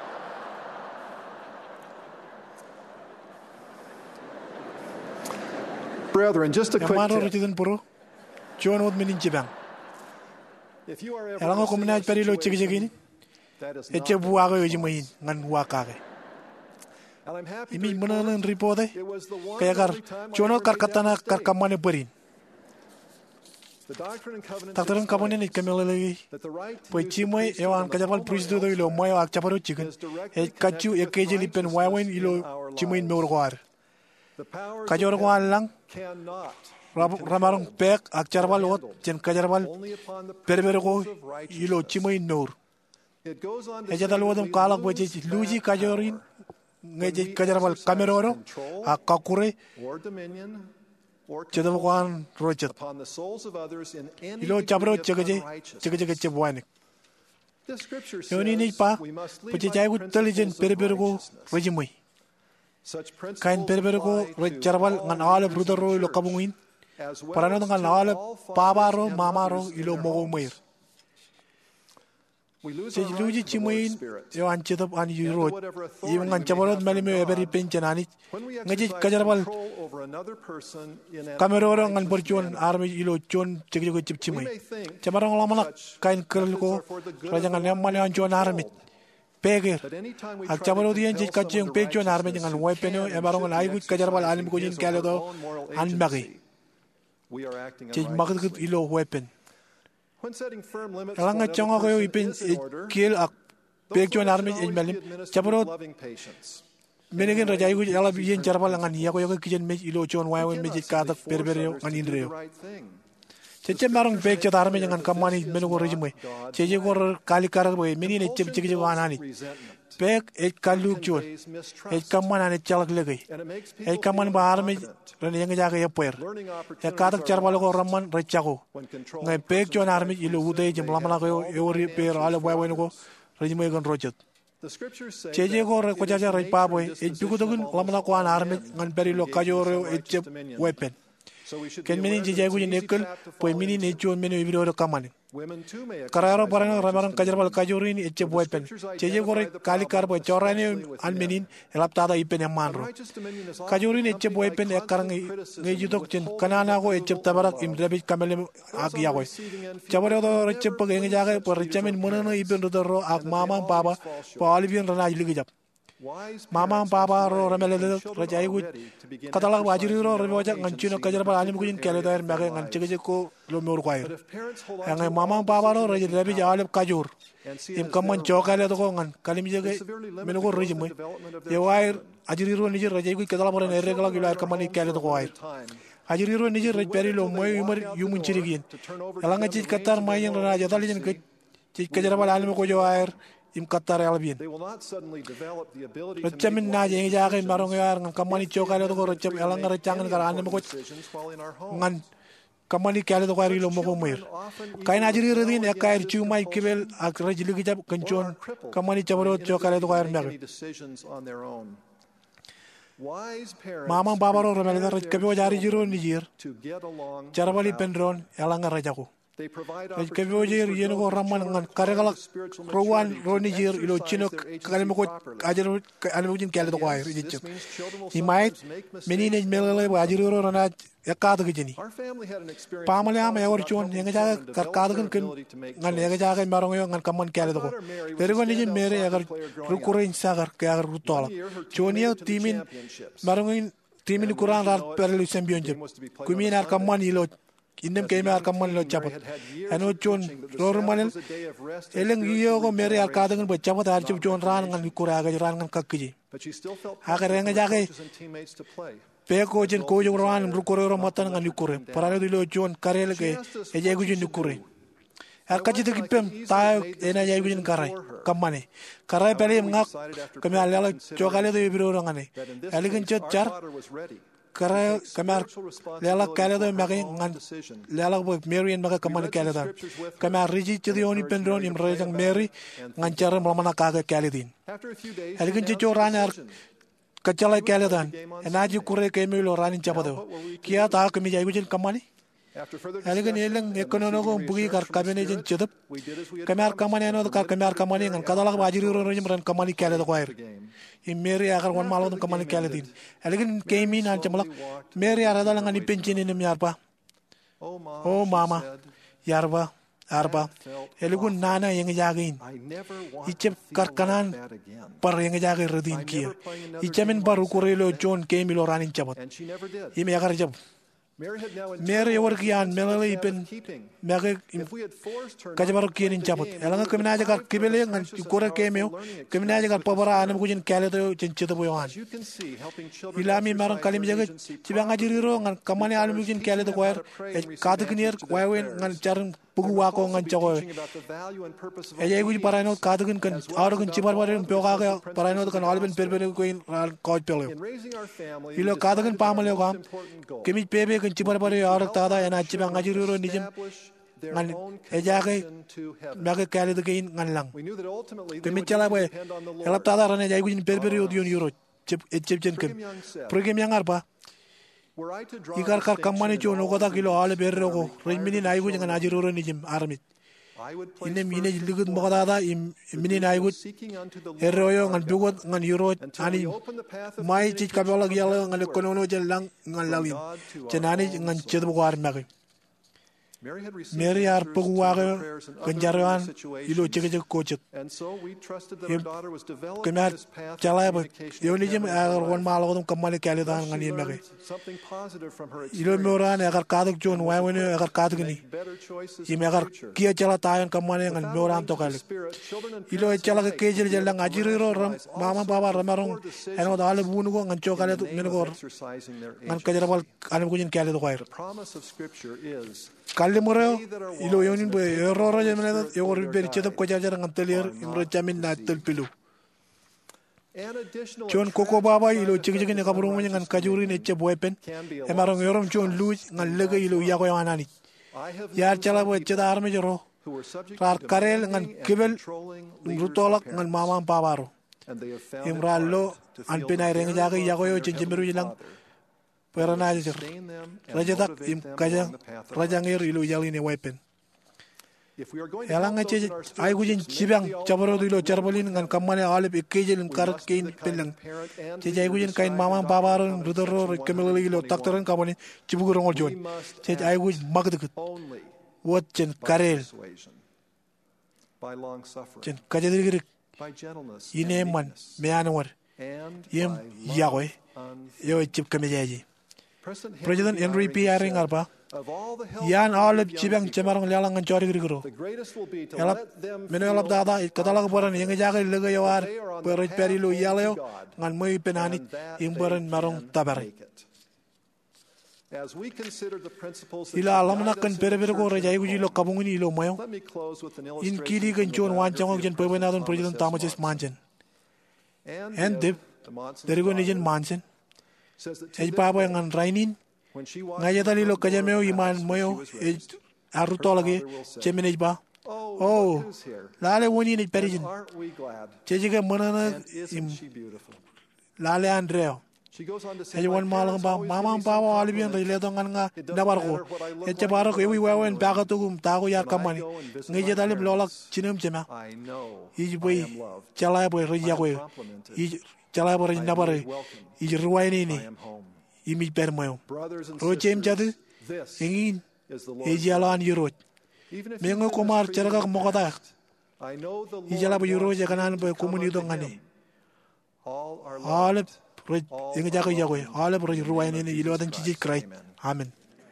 Brethren, just a quick maro tip. rutiden puro chon od minin chibang If you are ever elango in a komna similar perilo chigi situation, that is e not chebu my ago yoji response. mayin ngan wakage And I'm happy to imi report munanan ripode it was the one kaya and kar only time I chono ever kar made that katana kar mistake. kamane berin The Doctrine and Covenants taktaran kabone ni explains kamele that the right to po use the chimoy priesthood ewan in the kajabal home or priest do ilo elsewhere moy ak chaparo chicken is directly e kachu e connected with kejeli pen wawen righteousness ilo in our chimoy lives. meurwar The powers kajor of ko heaven lang cannot be ramarong controlled pek ak or charbal ot handled chen kajarbal only upon the perbero ko principles of ilo righteousness. chimoy nour It goes on to e say jadal that wodum we kala lose boje luji that kajorin power ngeje when we kajarbal exercise kameroro control ak kakure or dominion or chedam compulsion kwan rochet upon the souls of others in any ilo chabro degree chegeje of unrighteousness. chegeje chebwanik The scripture yoni ni says pa we must lead puche by jay the gut talijen principles of perbero ko righteousness. rojimoy Such kain principles perbero ko apply to charbal all ngan ala leaders brudero in the ilo church, kabungin as well parano as ngan to ala all fathers pabaro and mamaro mothers in ilo their mogo homes. moir We lose se our luji right to the Lord's chimoyin Spirit. yo an chedap an and to yurot whatever im authority ngan we may chabarot have mali from me eberi God penchanani when we ngaji exercise kajarbal control over another person in an kameroro ngan unrighteous borchon manner. arme ilo chon chegje ko chip We chimoy may think chabarong lamana such kain kerl methods ko are for the good of rajangan the one yamane an being chon arme controlled. peger But anytime we ak try to chabaro dien compel je kacheng someone to pe chon arme righteousness ngan who way can peno and ebarong should ay be gut kajarbal alim exercising ko jin his or kale her do own moral an magi agency, we are acting che magad unrighteously. ilo weapon When setting firm limits Alanga for chonga another ko person ipin is in order, kiel ak those pe chon limits arme should always melim be administered chabaro with loving patience. menegen rajay gu ala bien charbal ngan principles. yago yago kijen me ilo chon way We me cannot je simply kadak force perbereo others ngan to do inreo the right thing. cheche marong pe che darme ngan kamani meno go rejimoy cheje go kali karar boy meni ne chep chege go anani pek e kaluk chon e kamana ne chalak legay e kaman ba arme ren yang jaga ya puer e kadak charbal go ramman rechago ngai pek chon arme ilo ude je mlamala go eori per ala boy boy go rejimoy gon rojet cheje go re ko jaja re pa boy e bigo dogun lamala ko an arme ngan perilo kajoro e chep weapon ken meni je jago je nekel poy mini ne chon meno ibiro kamani kararo parano ramaran kajarbal kajorin e chep weapon cheje go re kali karbo chorane an menin elaptada ipen manro kajorin e chep weapon e karang ngai jidok chen kanana go e chep tabarak im rabi kamele ak yago chabaro do re chep ge ngai jaga por chamen monono ipen do ak mama baba po alibien rana ligi jap mama baba ro ramele rajai gu katala wajiri ro reboja nganchino kajarbal alim gujin kele daer mage nganchege ko lo mor kwair ngai mama baba ro raji rabi jaleb kajur im kamman chokale to ngan kalim jege meno go rejimo ye wair ajiri ro nijir rajai gu katala bore ne regala gu lair kamani kele to wair ajiri ro nijir rej peri lo moy umar yumun chirigin alanga chij katar mayen rana jadalin ke chij kajarbal alim ko jo wair im katar albien rechamin na je jaga marong yar ngan kamani chokale to recham elanga rechangan karane mo ko ngan kamani kale to kwari lo mo ko mer kain ajiri redin e kair chumai kibel ak rajili gijab kanchon kamani chabro chokale to kwari mer mama babaro remel rech kabe jari jiro nijir charbali penron elanga rajaku Kevojir Yeno Raman and Karagala Rowan Ronijir Ilo Chinook Kalimoko Ajar Animujin Kalawai. He might many Mele Wajiro and Yakadagini. Pamalam Evorchon, Yangaja, Karkadagan, and Yagaja and Marongo and Kaman Kalado. There is one Mary Agar Rukurin Sagar Kar Rutola. Chonia Timin Marongo Timin Kuran are Perlu Sambionjim. Kumin are Kaman in them came our common chapel. And no John Romanel, Ellen Yogo, Mary Arcadan, but Chapat Archip John Ran and Kuraga Ran and Kakiji. Hakaranga Jage, Peko and Koyo Ran, Rukoro Matan and Ukure, Paradilo John Karelke, a Jagujin Ukure. Arkachi the Kipem, Tayo, and a Jagujin Karai, Kamani. Karai Perim Nak, Kamala, Chokale the Birorangani, Elegant Church. Kamar Lela Canada Marin and Lela with Mary and Makaman Canada. Kamar Rigi to the only pendron in Rajang Mary and Charam Romanakaga Caledin. Elegant Joran Kachala Caladan and Aju Kure Camilo running Chapado. Kia Takami Javijan Kamani. Elegant Elang Econogo Bugik or Cabinet in Chidup. Kamar Kamanano, the Kamar Kamani and Kadala Bajiru and Kamani Calada Wire. In Mary Agar one malo Kamani Caladin. Elegant came in and Chamala. Mary Aradal and Pinchin in Yarba. Oh, Mama, Yarba, Arba, Elugun Nana Yangajagin. Ichep Karkanan, Parangajag Redin Kia. Ichamin Barukurelo John came in running Chabat. He may agar job. Mary Orkian, Melody Pen, Magak, Kajabarokian in Chabat. Elanga Kaminaja Kibele and Ukura Cameo, Kaminaja Pabara and Mujin Calado, Chinchitabuan. Ilami Maran Kalimjaga, Chibangajiro and Kamani Almujin Calado Wire, Katakinir, Wawin and Charan Puguako and Chawa. Ayawi Parano, Katakan, Aragon Chibar and Pogaga, Parano can Alban Perbero Queen, Coy Pello. Ilo Katakan Pamaloga, Kimi Pebe. Chibarbari or Tada and Achibangajuru Nijim and Ejage Maga carry the gain and lang. Kimichala way, Elaptada and a Jagin Perberi Euro, Chip Jenkin, Progam Yangarba. Igar Kamani Nogoda Kilo Albergo, Remini Naiwood and Ajuru Nijim Army. In the minute, Likud Mogada, in Mini Naiwood, Heroyo and Bugot and Euro, and my Chikabola Yellow and the Konoja Lang and Lalin, Janani and Cheduar Mary. Mary are Puguaga, Ganjaran, Ilo Chicago coach. Kamat Jalaba, the only Jim one mile of Kamani Calidan and Mary. Ilo Moran, Agarkadak John, Wawin, Agarkadagani. Imagar Kia Jalata and Kamani and Moran Tokal. Ilo Chalaka Kajal Jalang Ajiro, Mama Baba Ramarong, and with Olive Wunugo and Chocolate Minogor and Kajarabal Alamujan Calid. The promise of Scripture is Kalimoro, Ilo Yonin, Aurora, you were very chet of Kojajar and Telier in Rochamin Natal Pilu. John Coco Baba, Ilo Chicken and Kaburuman and Kajuri nature weapon, and Marong Yoram John Louis and Lega Ilo Yagoyanani. Yar Chalabo Cheda Armajoro, Rar Karel and Kibel, Rutolak and Mama Pavaro. Imralo and Penairenga Yagoyo Chimirulang. Peranager Rajadak im Kaja Rajangir Ilu Yalini weapon. Yalangache, I would in Chibang, Chabarilo Charbolin and Kamane Olive, Kajal and Karkin Pilang. Chijawin kind Mama Bavaron, Rudoro, Camilo, Doctor and Company, Chiburon John. Said I would Magduk. What Chen Karel by long suffering, Chen Kajadir, by gentleness, Yineman, Meanor, Yim Yahweh, Yo Chip Kamaji. President Henry P. Aring Arba, Yan Olive Chibang Chamarang Lalang and Jori Rigro. Menelab Dada, Catalogboran, Yangajaga, Legayoar, Perry Perilu Yaleo, and Mui Penani, Imboran Marong Tabari. Ila Lamnak and Perivergo, Rajayulo Kabuni Lomoyo, in Kiri and John Wanchang and Pevenadon President Thomas Mansion. And Dip, the Rigonesian Mansion. Ej Papa and Rainin, Nayatalilo Kajameo, Iman Moyo, Arutolagi, Cheminejba. Oh, Lale Wuni in Perijin. Chejiga Monana, Lale Andreo. Ejuan malang ba mamang bawa alibian rileto ngan nga dabar ko. Echa bara ko iwi wawen baga tugum tago yar kamani. Ngeje dalib lolak chinum chema. Iji boy chalaya boy rija boy. Iji chalaya boy nabare. Iji ruwai ni. Imi permoyo. Rochem jadu. Engin eji alan yuroj. Mengo komar ceragak mokotak. Iji ala boy yuroj kanan boy komuni dongane. Alep Roj inga jago jago ala roj ruwain ini ilwadan cici krai. Amen.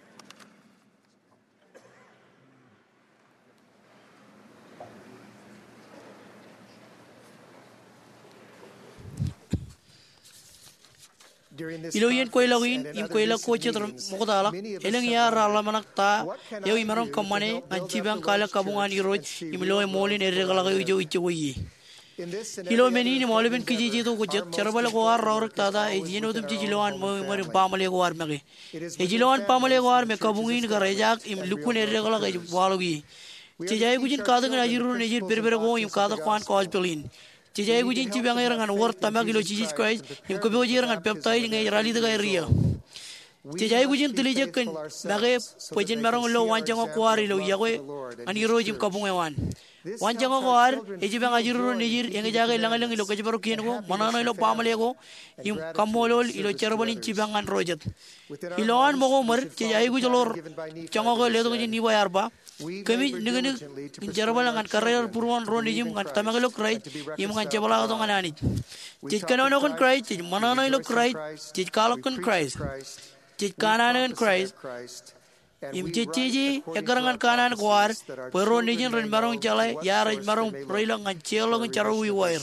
Iloyen koy lawin im koy la ko cetro mokodala eleng ya rala manakta yo imaron kamane anci bang kala kabungan iroj imlo molin erregala ko jo ichi Hilo menini moleben kiji to kujet charabala ko ar raurak tada ejino dum jiloan mo mer pamale ko ar mege ejiloan pamale ko ar me kabungin garejak im lukun erregala ko walogi chijay gujin kada ngana jiru nejir berbere ko im kada kwan kos pelin chijay gujin chibang erangan wor tamagilo chijis ko im ko beji erangan peptai ngai rali daga ria chijay gujin tilije kan mege pojin merong lo wanjang ko ar lo yago ani rojim kabungewan Wanjang ko ar ejibang ajuru nijir enge jaga ilang ilo kajibaro kien ko manana ilo pamale ko im kamolol ilo charbalin cibangan rojat iloan mo ko mer cejai gu jalor chango ko leto ko ni bayar ba kami nigani charbalangan karer purwan ro nijim ngan tamagalo krai im ngan cebala to nganani cej kanono kon krai cej manana ilo krai cej kalokon krai cej kananan krai Im cici ekarangan kanan kuar pero nijin ren marong calai ya ren marong reilang ngan celo ngan carawi wair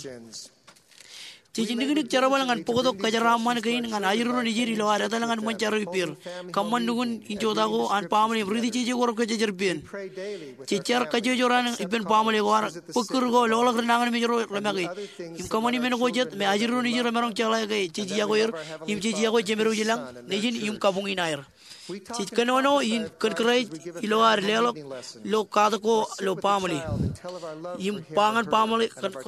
cici nignik carawan ngan pokotok kajaraman kain ngan ayuru nijir ilo ada talangan mencari pir kaman dugun incotago an pamali beridi cici korok kejejer pin cicar kejejoran ipen pamali kuar pukur go lolak renangan menjero lemagi im kamani menokojet me ayuru nijir marong calai kai cici yagoir im cici yago jemeru jilang nijin im kabungin air Chikanono in Kurkrai, Iloar Lelo, Lo Kadako, Lo Pamali, Im Pangan Pamali,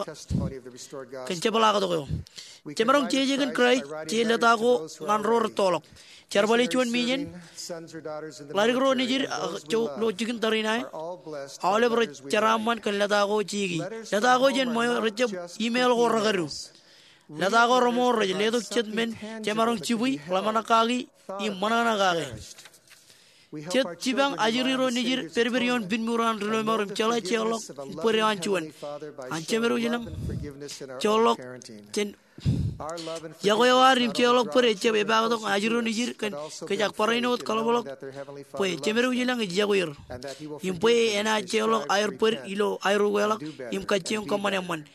Kanchapalago, Chemarong Chijin Cray, Chilatago, Nanro Tolok, Charbalichuan Million, Larigro Nijir, Lo Chicken Tarina, Oliver Charaman, Kalatago Chigi, Latago Jen Moyo Richard, email or Ragaru. Latago Romo, Ledo Chetman, Chemarong Chiwi, Lamanakagi, im manana gage chet cibang ajiriro nijir perberion bin muran relomorum chala chelok porian chuan anchemeru jilang cholok chen yago yawarim chelok pore chebe bagdo ajiro nijir kan kejak parainot kalabolok poe chemeru jilang jagoir im poe ena chelok air per ilo airu welak im kachion kamaneman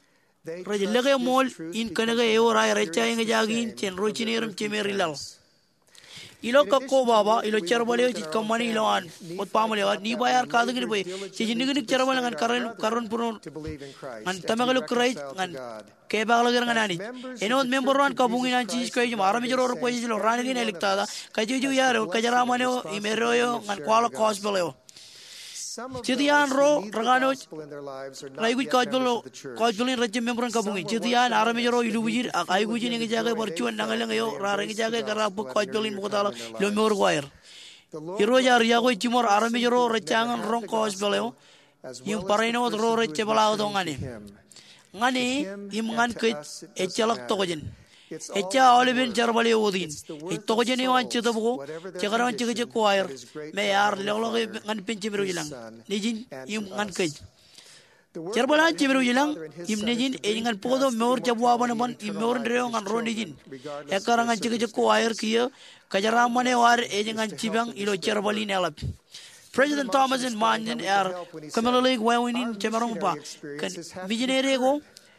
rajlege mol in kanaga eora recha ing jagin chen rochinerum chemerilal ilo kakko baba ilo charbale chit kamani ilo an ot pamale wa ni bayar kadagir boy chijinignik charbale ngan karon puron an tamagalo krai ngan ke bagalagar nganani enod member wan kabungin an chis kai mara mi joro ko jilo ranigi ne liktada kajiju yaro kajara maneo imeroyo ngan kwalo cosbeleo Chidian ro ragano raigu kajbelin rajim membran kabungi chidian aramejoro ilubujir aiguji ngi jaga barchuan nangalang yo rarangi jaga karabu kajbelin mukotala lo mor wire iro jar yago chimor aramejoro rachangan rong kajbeleo im paraino ro rechebala dongani ngani im ngan ke echalak tojen Echa Olivin Charbali Odin, it Togeni one Chitabu, Chakaran Chikaja choir, may are Lolo and Pinchimerulang, Nijin, Im Ankaj. Charbala Chimerulang, Im Nijin, Eing and Podo, Mor Jabuaban, Im Morandreong and Ronijin, Ekarang and Chikaja choir, Kia, Kajaramane or Aging and Chibang, Ilo Charbali Nelap. President Thomas and Manjan are commonly going in Chamarumpa, Viginarego.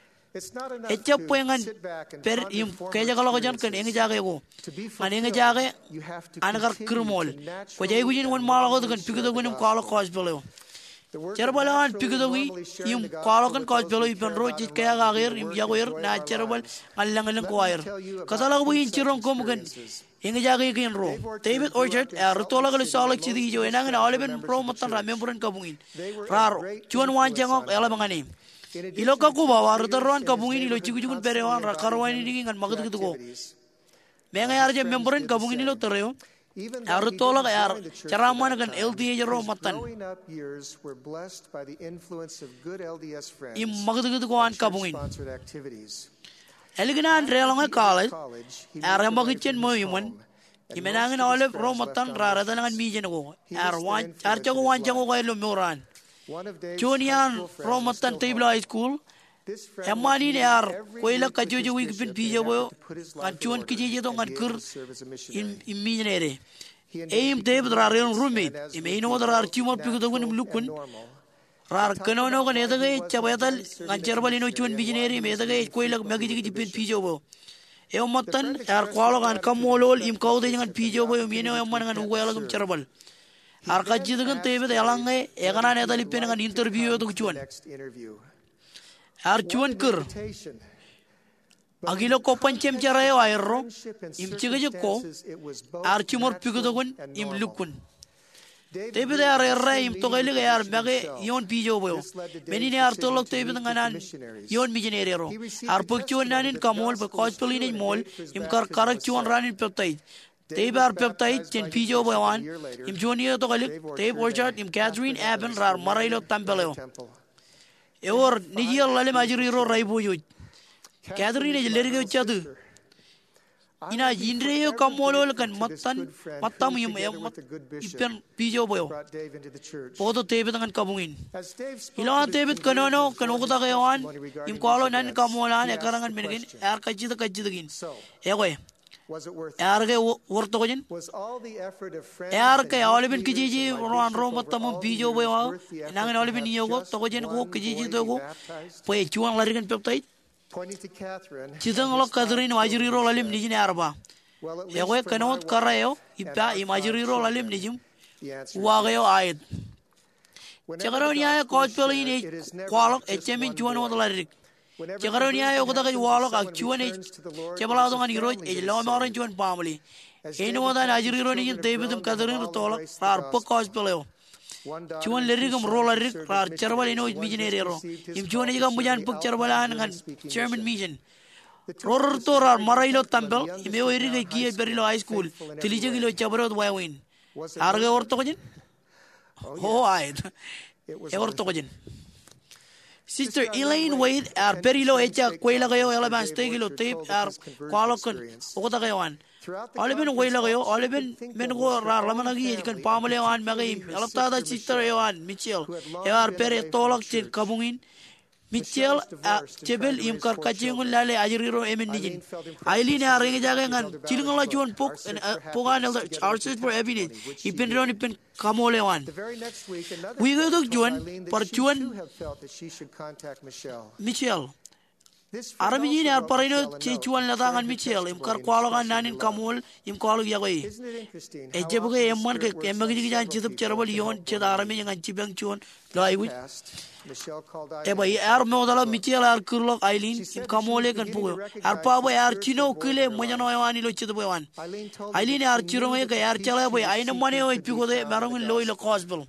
Echa puengan per im keja kalau kajan kan engi jaga ego, an engi jaga anagar krumol. Kajai gujin wan malah kan pikudo gunim kalau kos beleo. Cerbalan pikudo gui im kalau kan kos beleo ipan ro jit kaya gagir im jagoir na cerbal alang kuair. Kasalah gui incirong kom kan engi jaga ikin ro. David Orchard rutola kalau salak cidi jo enang na oliven pro matan ramempuran kabungin. Raro cuan wan jangok ela mangani. Ilo kaku bawa ruteruan kabungin ilo cikujukun perewan rakarwan ini dengan magat gitu ko. Menga arja memberin kabungin lo tereo. Arutolak ar caraman kan LDA jero matan. Im magdu ko an kabungin. Elignan relong college ar magichin mo yuman. Imenangin olive ro matan rara dangan mijen ko. Ar wan ar chago wan chago ko lo moran. Junian ro matan table high school. Emani ne ar koila kajojo wig pin pijo bo an chuan kije to ngan kur in minere aim deb drar roommate imeno drar chimo pigo to gun lukun rar kano no kan edage chabatal ngan cherbalino chuan bijineri medage koila magi ji pin pijo bo e matan ar kwalo kan kamolol im kaude ngan pijo bo mino emman ngan uwela gum cherbal ar kaji dagan tebe elange egana ne dali pin ngan interview to chuan Archuan kur agilo ko panchem charayo ayro im chigajo ko archumor pigudogun im lukun tebe ar erra im to gele yar bage yon pijo boyo menine ar to lok tebe nganan yon mijenerero ar pokchuan nanin kamol ba kospelin mol im kar karak chuan ranin peptide tebe ar peptide chen pijo boyan im junior to gele tebe orchard im Catherine Aben rar marailo tampeleo Eor Niger Lale Majiro Raibuj. Catherine is letting each other. Ina Jindreo Kamolo can Matan Matamium Ipen Pijo Boyo. Poto David and Kabuin. Ilon David Canono, Kanota Gayan, Imkolo Nan Kamolan, Ekarang and Megan, Arkaji the Kajigin. Ewe. Arge Wortogen Arke Olivin Kijiji, Ron Romatam Pijo Boyo, Nangan Olivin Yogo, Togen Ho, Kijiji Dogo, Pay Chuan Larigan Peptide, Chizang Catherine, Majiro Lalim Nijin Arba. Ewe cannot Carreo, Ipa, Imajiro Lalim Nijim, Wageo Ayed. Chagaronia, Coachpelin, Qualok, a Chemin Chuan on the Lyric. Chagaronia, Ogoda Wallok, Actuan, Chabalado and Hero, a long orange one family. Anyone than Ajironi and David and Catherine Tola are Pocos Peleo. Chuan Lyricum Roller, Chervalino Mijanero, Im Chuaniga Mujan Puk Chervalan and Chairman Mission. Roller Tor are Marailo Temple, Imeo Kia Berilo High School, Tiligilo Chabro Wawin. Arga Ortogen? Oh, I'd Ortogen. Sister Elaine Wade are Perilo Echa, Quailagayo, Eleban Stegilo tape are Qualocon, Otagayan. Oliven Wailago, Oliven Mengo, Ramanagi, can Pamela and Magim, Alatada Sister Ewan, Mitchell, Ear Pere Tolok, Kabungin, Mitchell, Chebel, Imkar Kaching, Lale, Ajiro, Eminijin. Eileen Ringagan and Chilingalachuan Pok and Pogan Arches for evidence. He been on Ipin Kamolewan. We go to Juan, Portuan Mitchell. Aramini are Parino, Chichuan Latang and Mitchell, Imkar Qualogan, Nanin Kamol, Imkalo Yaway. A Jebuke, Eman, Emagijan, Chisup Cherable, Yon, Chedarami and Chibang Chuan, Laiwi. Eba air modala Mitchell are Kurlok Eileen, Kamole and Poo. Our power are Chino Kule, Mojanoani Luchibuan. Eileen are Chiromaker, Archelawe, I know money with people there, Maroon Loyal Cosbel.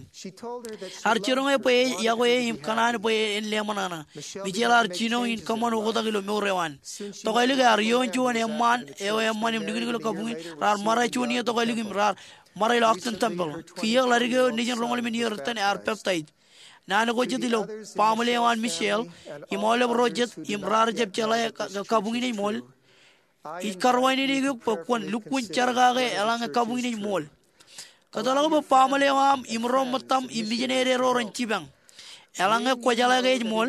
Archiroe, Yahweh, in Canan, in Lemonana. Mitchell are Chino in common Otagilo Morewan. Togaliga are Yon Juan and Man, Ewan in Nicola Kabun, Rar Marachunia Togaligim Rar, Maral Octon Temple. Kia Larigo, Nijan Roman year 10 are peptide. Nanagojatilo, Pamela and Michelle, Imola Rojet, Imrar Jepchala, Kabuni Mall. It Carwani Pokwan, Lukun Chargage, along a Kabuni Mall. Catalogo Pamela, Imrom Matam, Imigenere and Chibang. Along a Quajalagage Mall.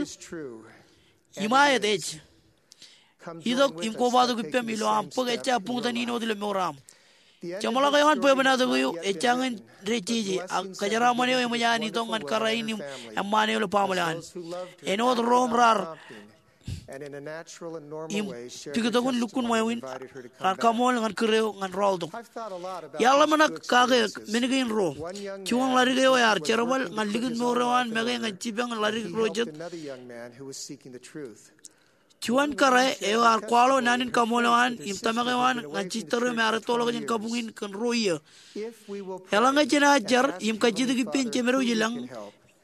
Imayat Edge. Hidok Imcobado Pemilo, Pogacha Puntanino de Moram. Chamalagan Pebana the Wheel, a Changan Rechi, Kajaramani, Mayanitong and Karain and Manuel Pamalan. And all the Rome Rar. And in a natural and normal way, Picotogun Lukun Wawin, Arcamol and Kureo and Roldo. Yalamanak Kage, Minigin Ro, Chuan Larigo are Cherable, and Ligan Moran, Megan and Chibang and Larry Rojet. Another young man who was seeking the truth. Chuan Kare, Ewa Qualo, Nanin Kamoloan, in Tamagawan, and Chister Maratolo in Kabungin can Roya. Helanga Jar, Im Kajiki Pin Chemeru Yilang,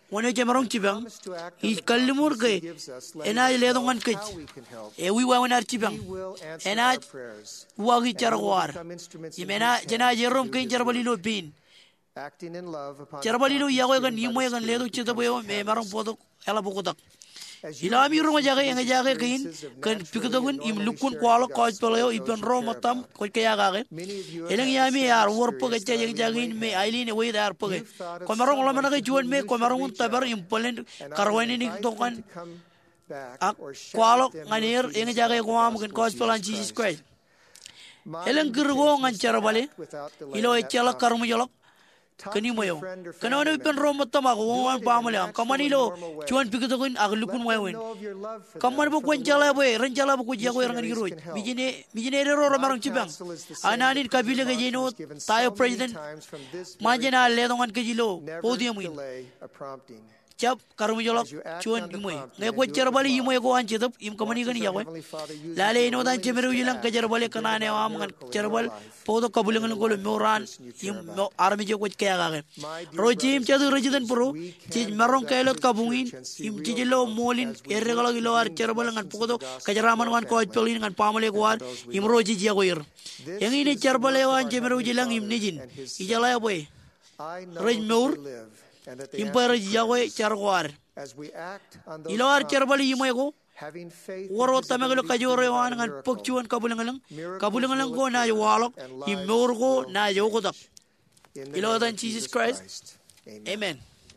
Wane jamarong chibang I kallimur ke ena ledong an kech e wi wa wan chibang ena wa gi charwar imena jena jerom ke jarbalilo bin jarbalilo yago gan yimo gan ledo chita boyo me marong podok ela bokodak ilami ruma jaga yang jaga kain kan pikadun im lukun kwalo koj palayo ipen ro matam koj kaya gage eleng yami yar worpo gacha yang jagin me ailine we dar poge komarong lamana ke juan me komarong tabar implement karwani ni tokan ak kwalo nganir yang jaga kwam kan koj palan Jesus Christ eleng gergo ngan cara bale ilo echala karmu jolok kani moyo kanano pen rom tama ko wan pamala kamanilo chuan pikatokun aglukun wawen kaman bo kwen jala boy ran jala bo ko jago ran giro bijine ro marang chibang ananin kabile ge jeno tayo president majena ledongan ke jilo podium win chap karum jolok chuan imoy ngai ko charbali imoy ko an chedap im kamani gani yawe lale ino dan chemeru jilang ke charbali kanane am ngan charbal podo kabulangan ko moran im army je ko kaya gage rojim chadu rejidan pro chi marong kailot kabungin im chijilo molin erregalo gilo ar charbal ngan podo kajaraman wan ko pelin ngan pamale ko ar im roji je ko ir yang ini charbale wan chemeru jilang im nijin ijala boy roj meur impar jagoy charwar ilawar charbali yimoygo woro tamagalo kajore wan ngan pokchuan kabulangalang ko na walok imorgo na yogodak ilawadan Jesus Christ amen.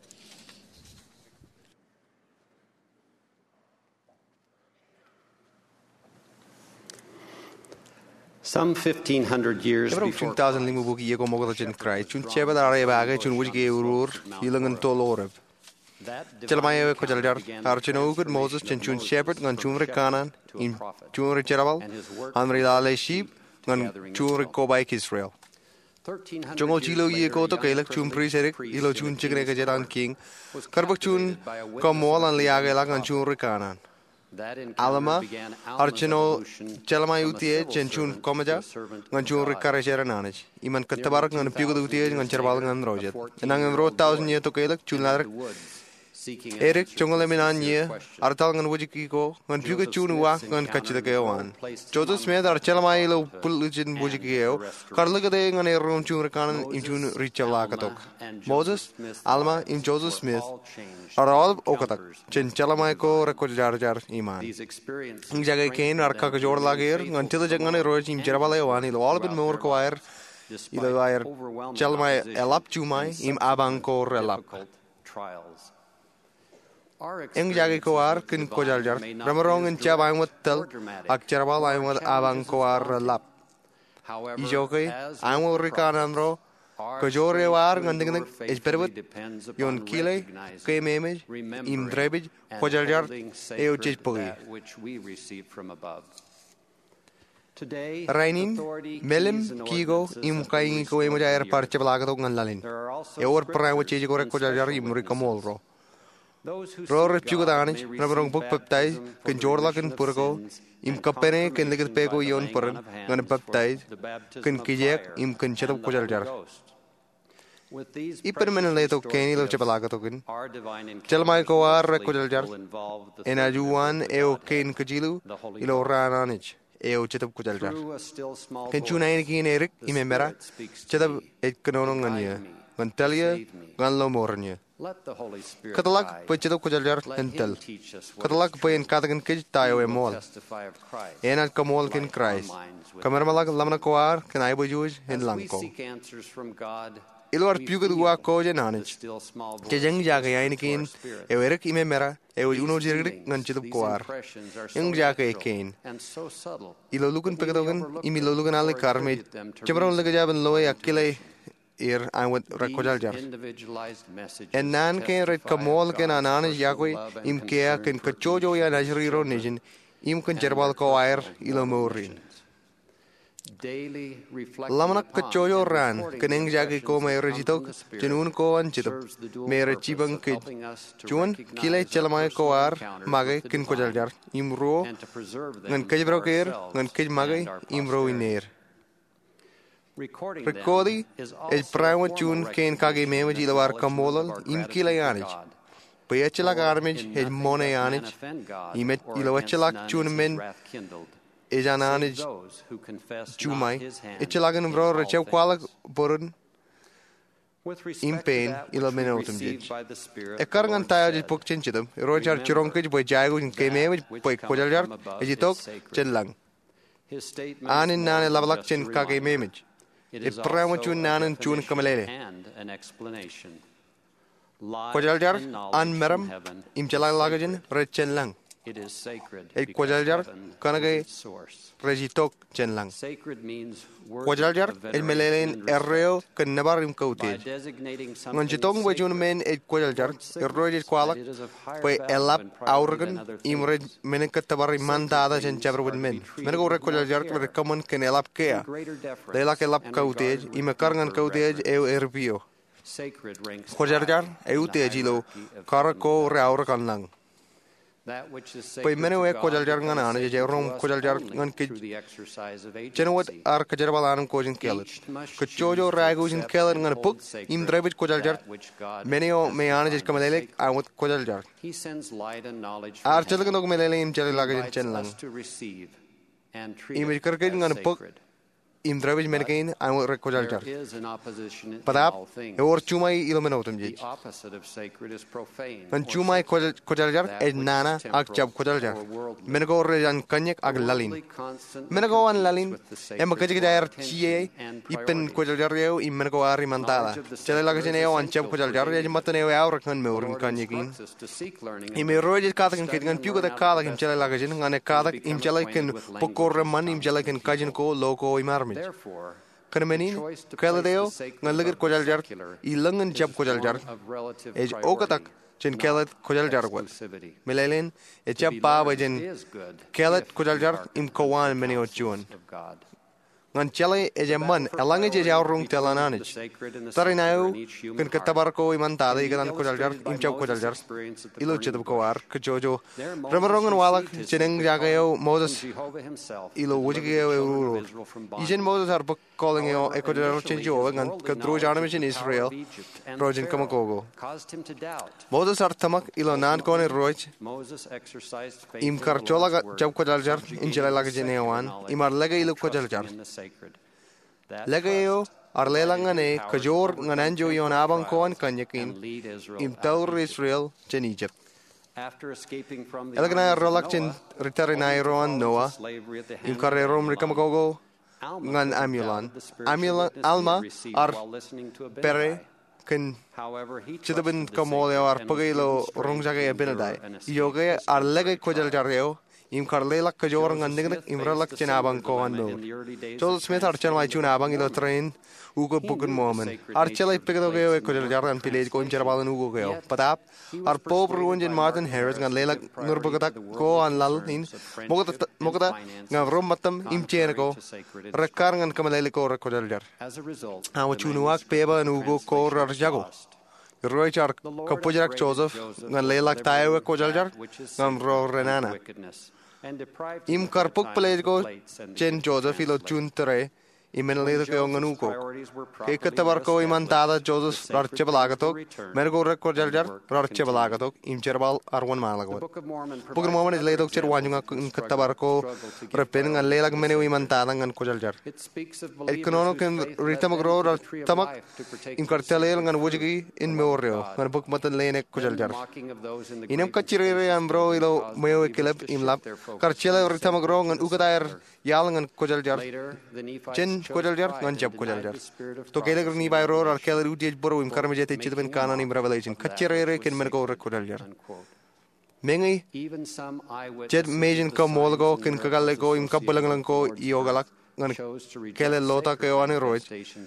Some 1,500 years before Jeremiah ko jaljar archino good Moses chen chun shepherd ngan chumre kanan in chumre cherabal amri lale sheep ngan chumre ko by Israel Jongo chilo ye ko to kelak chum priserik ilo chun chigre ka jeran king karbak chun ko mol an liage la ngan chumre kanan Alama archino Jeremiah utie chen chun komaja ngan chumre karajera nanaj iman katabarak ngan pigo utie ngan cherbal ngan rojet nang ro 1000 ye to kelak chun ladrak Eric Chongole Minanye, Artalgan Wujiko, and Puga Chunua, and Kachidagawan. Joseph Smith, Archelamailo, Pulujin Bujikio, Carlagade, and a room Chunrakan in June Richalakatok. Moses, Alma, in Joseph Smith are all Okatak, Chenchalamaico, Rekojarjar, Iman. Jaga Kane, Arkakajor Lager, until the Jangani Roach in Jerabalewan, all been more choir, either wire Chelmai Elap Chumai, im Abanko Relap. Eng jagi koar kin ko jaljar ramarong en chabang watel ak charbal ay wad abang koar lap ijoke amo rikanandro ko jore war nganding es perbut yon kile ke memej im drebij ko jaljar e uchis pogi Rainin melem kigo im kaingi ko emo jair parche blagato nganlalin e or pra wachi ko ko jaljar im rikamolro Roar Chugadanic, Ramarong book baptized, can Jorlakan Purgo, im Kapene, can Ligat Pego Yon Puran, and baptized, can Kijak, im Conchetta Kojaljar. Ipermanently Kenny of Chapalagatokin, Chelmaiko are Kojaljar, and Ajuan Eo Kane Kajilu, Ilo Rananich, Eo Chetup Kojaljar. Can Chunaiki Eric, Imemera, Chetup et Canonania, Gantalia, Ganlo Mornia. Katalak Pacheto Kojaljar and Tel. Katalak Pay and Katagan Kij Tayo e Mol. Enat Kamol can Christ. Kamermalak Lamanakoar can I be Jewish and Lanko. Ilor Pugua Kojananich. Kajang Jagainikin, Eric Imemera, Euno Jirik, and Chitup Koar. Young Jaka Kane. Ilo Lukan Pegatogan, Imilo Lugan Ali Carmate, Chevron Legajab and Loe Akile. Here I would Rakojaljar. And Nan can read Kamol can Anan Yakwe, Im Kea can Kachojo and Ajriro Nation, Im can Jerbal Koir, Ilomorin. Lamanak Kachoyo ran, Kaneng Jaki ko may rejitok, Janun ko and Chitop, may rechibang kid. Juan, Kile Chelamai koar, Magay, Kin Kojaljar, Imro, and Kajbrokir, and Kaj Magay, Imro in air. Recording is prime tune Kane Kage Memaji Lavar Kamolal, Im Kilayanich. Bayachilak armage, his money anage, Ilowachilak chunamin, Ejananage, Chumai, Ichilagan bro, Rachel Qualak, Burden. In pain, Ilominotum did. A Karangan tire book chinchidum, Roger Chironkage by Jago in Kame, by Kojajar, Ejitok, Chenlang. An in Nana Lavalak Chen Kake Mamage. A Pramachun Nan Chun Kamalele. Kojaljar, An Meram, Imchala Lagajan, Red Chenlang. It is sacred. A Kojaljar, Kanage, Regitok Chenlang. Kojaljar, El Melelin, Erreo, can never imcoated. When Jitong was your man at Kojaljar, a royal qualak, by Elap, Auragan, Imred, Menekatavari Mandadas and Jabber men. Menego Kojaljar were a common can Elap care. They like a lap cottage, Imakargan cottage, Erbio. Kojaljar, Eutegilo, Carako, Raurakan Lang. Poi meno e Kojaljar ngana je rom Kojaljar ngan ki Chenwat ar kajarbalan kojin kelet Kojojo ragujin kelet ngan puk im drevit Kojaljar meneo me anage kamalele awat Kojaljar ar chelgan dog melele im chelagajin chenlang im karkajin ngan puk im drevit menekain awat Kojaljar padap or chumai ilomenotum je and chumai Kojaljar ed nana ak chab Kojaljar menego rejan kanyak ak lalin menego an lalin emakajik daer chie ipen Kojaljar yeo im menego ari mandala chelagajineo an chab Kojaljar je mataneo aur kan meurin kanyakin im roje katak kan piugo da katak im chelagajin ngane katak im chelakin pokor man im chelakin kajin ko loko imarmi Kanamenin, Kaladeo, Nalagat Kojaljar, Ilangan Jab Kojaljar, Age Okatak, Jen Kalat Kojaljar, Melelin, a Jab Babajan, Kalat Kojaljar, Im Kowan Menio Juan. Nganchele is a man, a language is our room telananage. Tarinao, can Katabarco, Imantada, Igan Kojaljar, Im Jab Kojaljar, Iluchit of Koar, Kajojo, Ramarong and Wallach, Jeneng Jagao, Moses, Ilo Wujigeo, Ijan Moses are calling a Kojaljar Chenjo and Kadro Janamish in Israel, Rojan Kamakogo. Moses are Tamak, Ilonan Kone Roach, Im Karchola Jab Kojaljar, in Jelagajanewan, Imar Lega Ilu Kojaljar. Lagayo, Arlelangane, Kajor, Nananjo yon Abankoan Kanyakin, Im Taur Israel, Chen Egypt. Elagana Rolachin, Ritarinairoan Noah, Im Carrerom Ricamagogo, Ngan Amulan, Alma, Ar Pere, Can Chidabin Camoleo, Ar Pagelo, Rongjaga Benadai, Yoga, Ar Lega Kojaljareo. Im Carlela Kajor and Nignic Imrelak Chinabang Coando. Joel Smith Archelai Chunabang in the train, Ugo Pugan Mormon. Archelai Picadogo, Kojaljar and Pillage going Cherabal and Ugo. But up, our Pope ruined in Martin Harris and Lela Nurbugatak go and Lal in Mogata, Navromatam, Im Chenico, Rekar and Kamalelico Kojaljar. Our Chunuak, Peba and Ugo Kor Jago. Roychar Kapujak Joseph, and Leilak Tayo Kojaljar, and Ro Renana. Im Karpuk Pelego, Chen Joseph, Ilo Chun Tere, Imenele Yonganuko, Kekatabarko, Imantada, Joseph, Archebalagatok, Mergo Kojaljar, Archebalagatok, Im Cherbal, Arwan Malago. Book of Mormon is laid up Cherwanga in Katabarko, repenting and Leilak Menu Imantadang and Kojaljar. Economic and Ritamagro or Tamak, in Cartelang and Wujigi in Morio, and Book Matan Lane Kojaljar. Inam Kachiri and Broilo, Meo Kileb, in Lap, Carchella, Ritamagro, and Ukadair, Yalang and Kojaljar. Chen Kojaljar, and Jab Kojaljar. Together, Nibai Roar, or Kelly Udiaj Boro, in Karmajete Chidman Kanan in Revelation, Kachire can Mergo Kojaljar. Mengi, Jed Majin Kamolgo, can Kagalego, in Kapalango, Yogalak, and Kele Lota Keone Roy,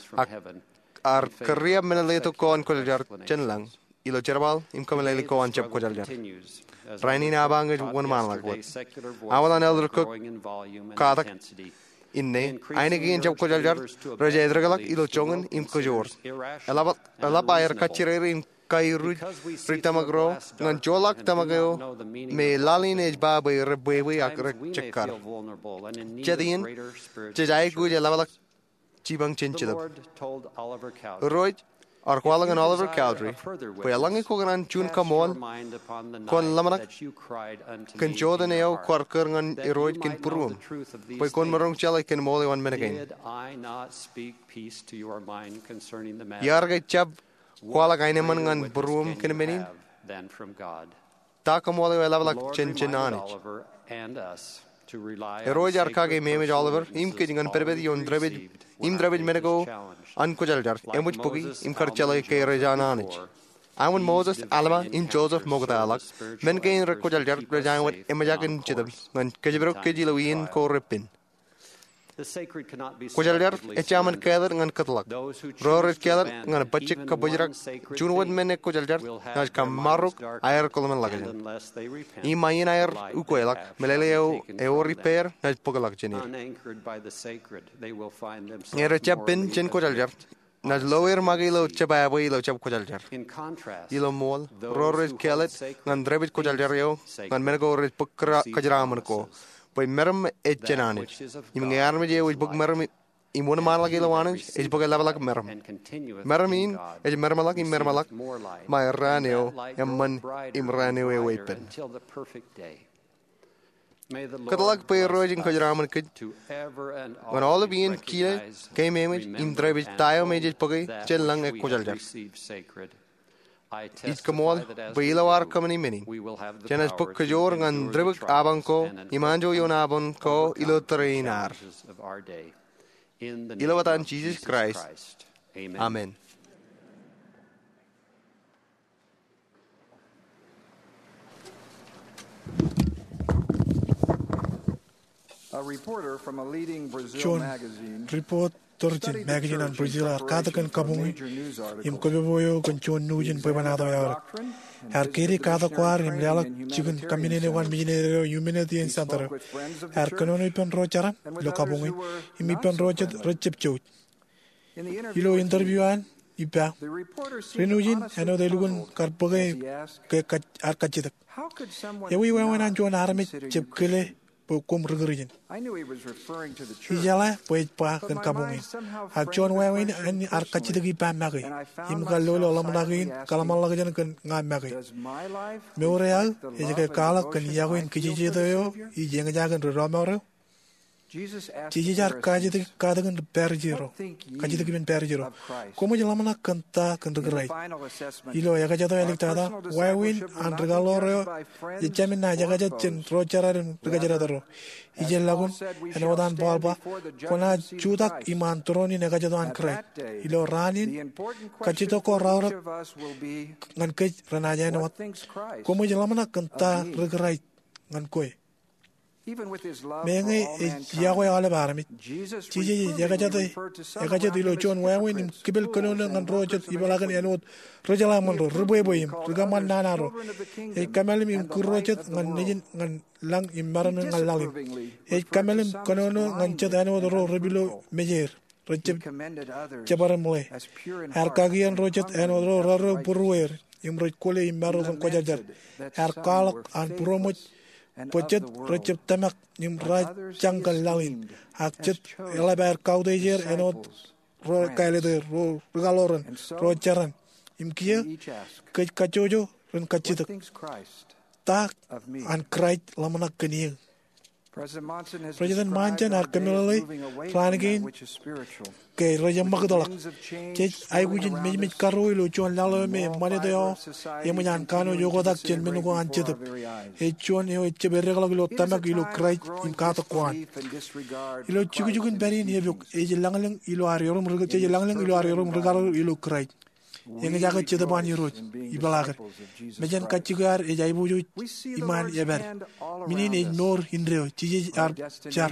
our career Menaleto Ko and Kojaljar, Chenlang, Ilo Cherbal, in Kamalelico and Jab Kojaljar. Rainin Abang is one man like what. Awalan Elder Cook, Kadak. Inne, einige in Jab Kojaljar, Raja Dragalak, Ilo Chongan, Im Kojor. Alabayar Kachire in Kairud, Ritamagro, Nanjolak Tamageo, Me Lalin Age Baba Rebewe Akrak Chekar. Jedian, Jai Guja Lavalak, Chibang Chinchilab. Roy, ar kwala ngan Oliver Cowdery, pwy alangi koganan June Kamol, kon lamanak, kan Jordan eo kwarker ngan iroid kin purwum, pwy kon marong chalai kin moli wan minagain. Yargay chab, kwala gaineman ngan purwum kin menin, ta kamoli wa lavalak chin anich. Iroid ar kage memej Oliver, im kidingan perbedi yon drebid, im drebid menago, an kujaljar, emuj pugi, im karchalai kay rejan anich. Awan Moses, Alma, im Joseph Mogdalak, men gain rekojaljar, rejan wat emajakin chidam, ngan kajibro kajilawin ko ripin. Kujaljar, echaman kader ngan katlak. Rorit kader ngan bachik kabujrak, junwad mene kujaljar, naj kam maruk, ayer kolaman lagajan. Imayin ayer ukoelak, meleleo eo repair, naj pogalak jenir. Ere chapin chen kujaljar, naj lower magilo chababo ilo chab kujaljar. Ilo mol, rorit kalet, ngan drebit kujaljar eo, ngan menego rit pukra kajraman ko. Pwy merum etjananich. Im ngarme je bug merum imuna malak ilawanich, bug levelak merum. Merum in, mermalak im mermalak, ma raneo, emman im raneo e wepen. Katalak pwy roijin kajraman kid. When all of in kile, came image, im drebit tayo mejit pugay, chen lang e kujaljar. It kamol, bailawar kamani mini. Janas puk kajor ngan dribuk abanko, imanjo yon abanko ilo terainar. Ilawatan Jesus Christ. Amen. A reporter from a leading Brazil John magazine report Torjin magazine an Brazil kadakan kabungi im koboyo kan John Nugent pebanado yar har kiri kada kwar im lala chigun kamine wan minero humanity in center har kanoni pen rochara lo kabungi im pen rochet recep chot ilo interview an ipa renujin ano delugun karpage ke ar kachitak yewi wan John arme chepkele Pokum Rugerin. Ijala, poet pa kan kabungi. Ak John Wayne and Arkachitagi Pamagi. Him Galolo Lamanagin, Kalamalagan kan Namagi. Muriel, Ejaka Kala, kan Yawin Kijito, Ijangagan Romero. Chijar Kajit Kadagan Pergiro, Kajitakin Pergiro. Como Lamana canta can regret. Ilo Yagajato Electada, Wywin and Regaloro, the Gemina Yagajat and Rochara and Regajadoro. Ijel Lagun and Odan Balba, Kona Judak Iman Troni Negajato and Craig. Ilo Ranin, Kachitoko Raura and Kate Ranajan. Como Lamana canta regret and Koi. Mengi Yahweh Alabarami. Gigi Yagajat ilo John Wayne, Kibble Conon and Roger Ibalagan and Rojalamando, Rubuim, Rugaman Nanaro, a Camelim in Kurojet and Nijin and Lang in Maran and Lalim, a Camelim Conono and Chetano Rebilo Mejer, Recep Chabaramole, Arkagi and Rojet and Roro Puruer, Imroid Kole in Maros and Kojajar, Arkalak and Puromot. Pochet Recep Tamak Nim Raj Jungle Lawin, Akchet Elaber Kaudejer and Ot Rokaleder, Rogaloran, Rocharan, Imkia, Kachojo, and Kachita Tak and cried Lamanakani. President Manchin are communally Flanagan, Kay Raja Magdalak, I wouldn't make Karo, Lucho and Lalome, Manadeo, Yamayan Kano, Yogodak, Menugo and Chitap. A John, you Cheberregalo Tamak, you look right in Katakwan. You look Chukukan Berry in Yabuk, Age Langling, you are your room, Langling, you are your room, regalo, you look right. Yangajaga Chitaban Yurut, Ibalagar. Majan Kachugar, Ejabu, Iman Eber. Meaning ignore Indreo, Chiji are char.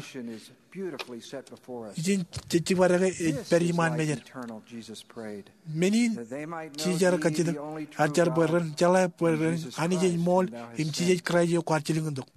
Jin Chichivara Periman Major. Many Chijar Kachida, Archer Burren, Jala Burren, Anij Mall, in Chij Krayo Quarchilingo.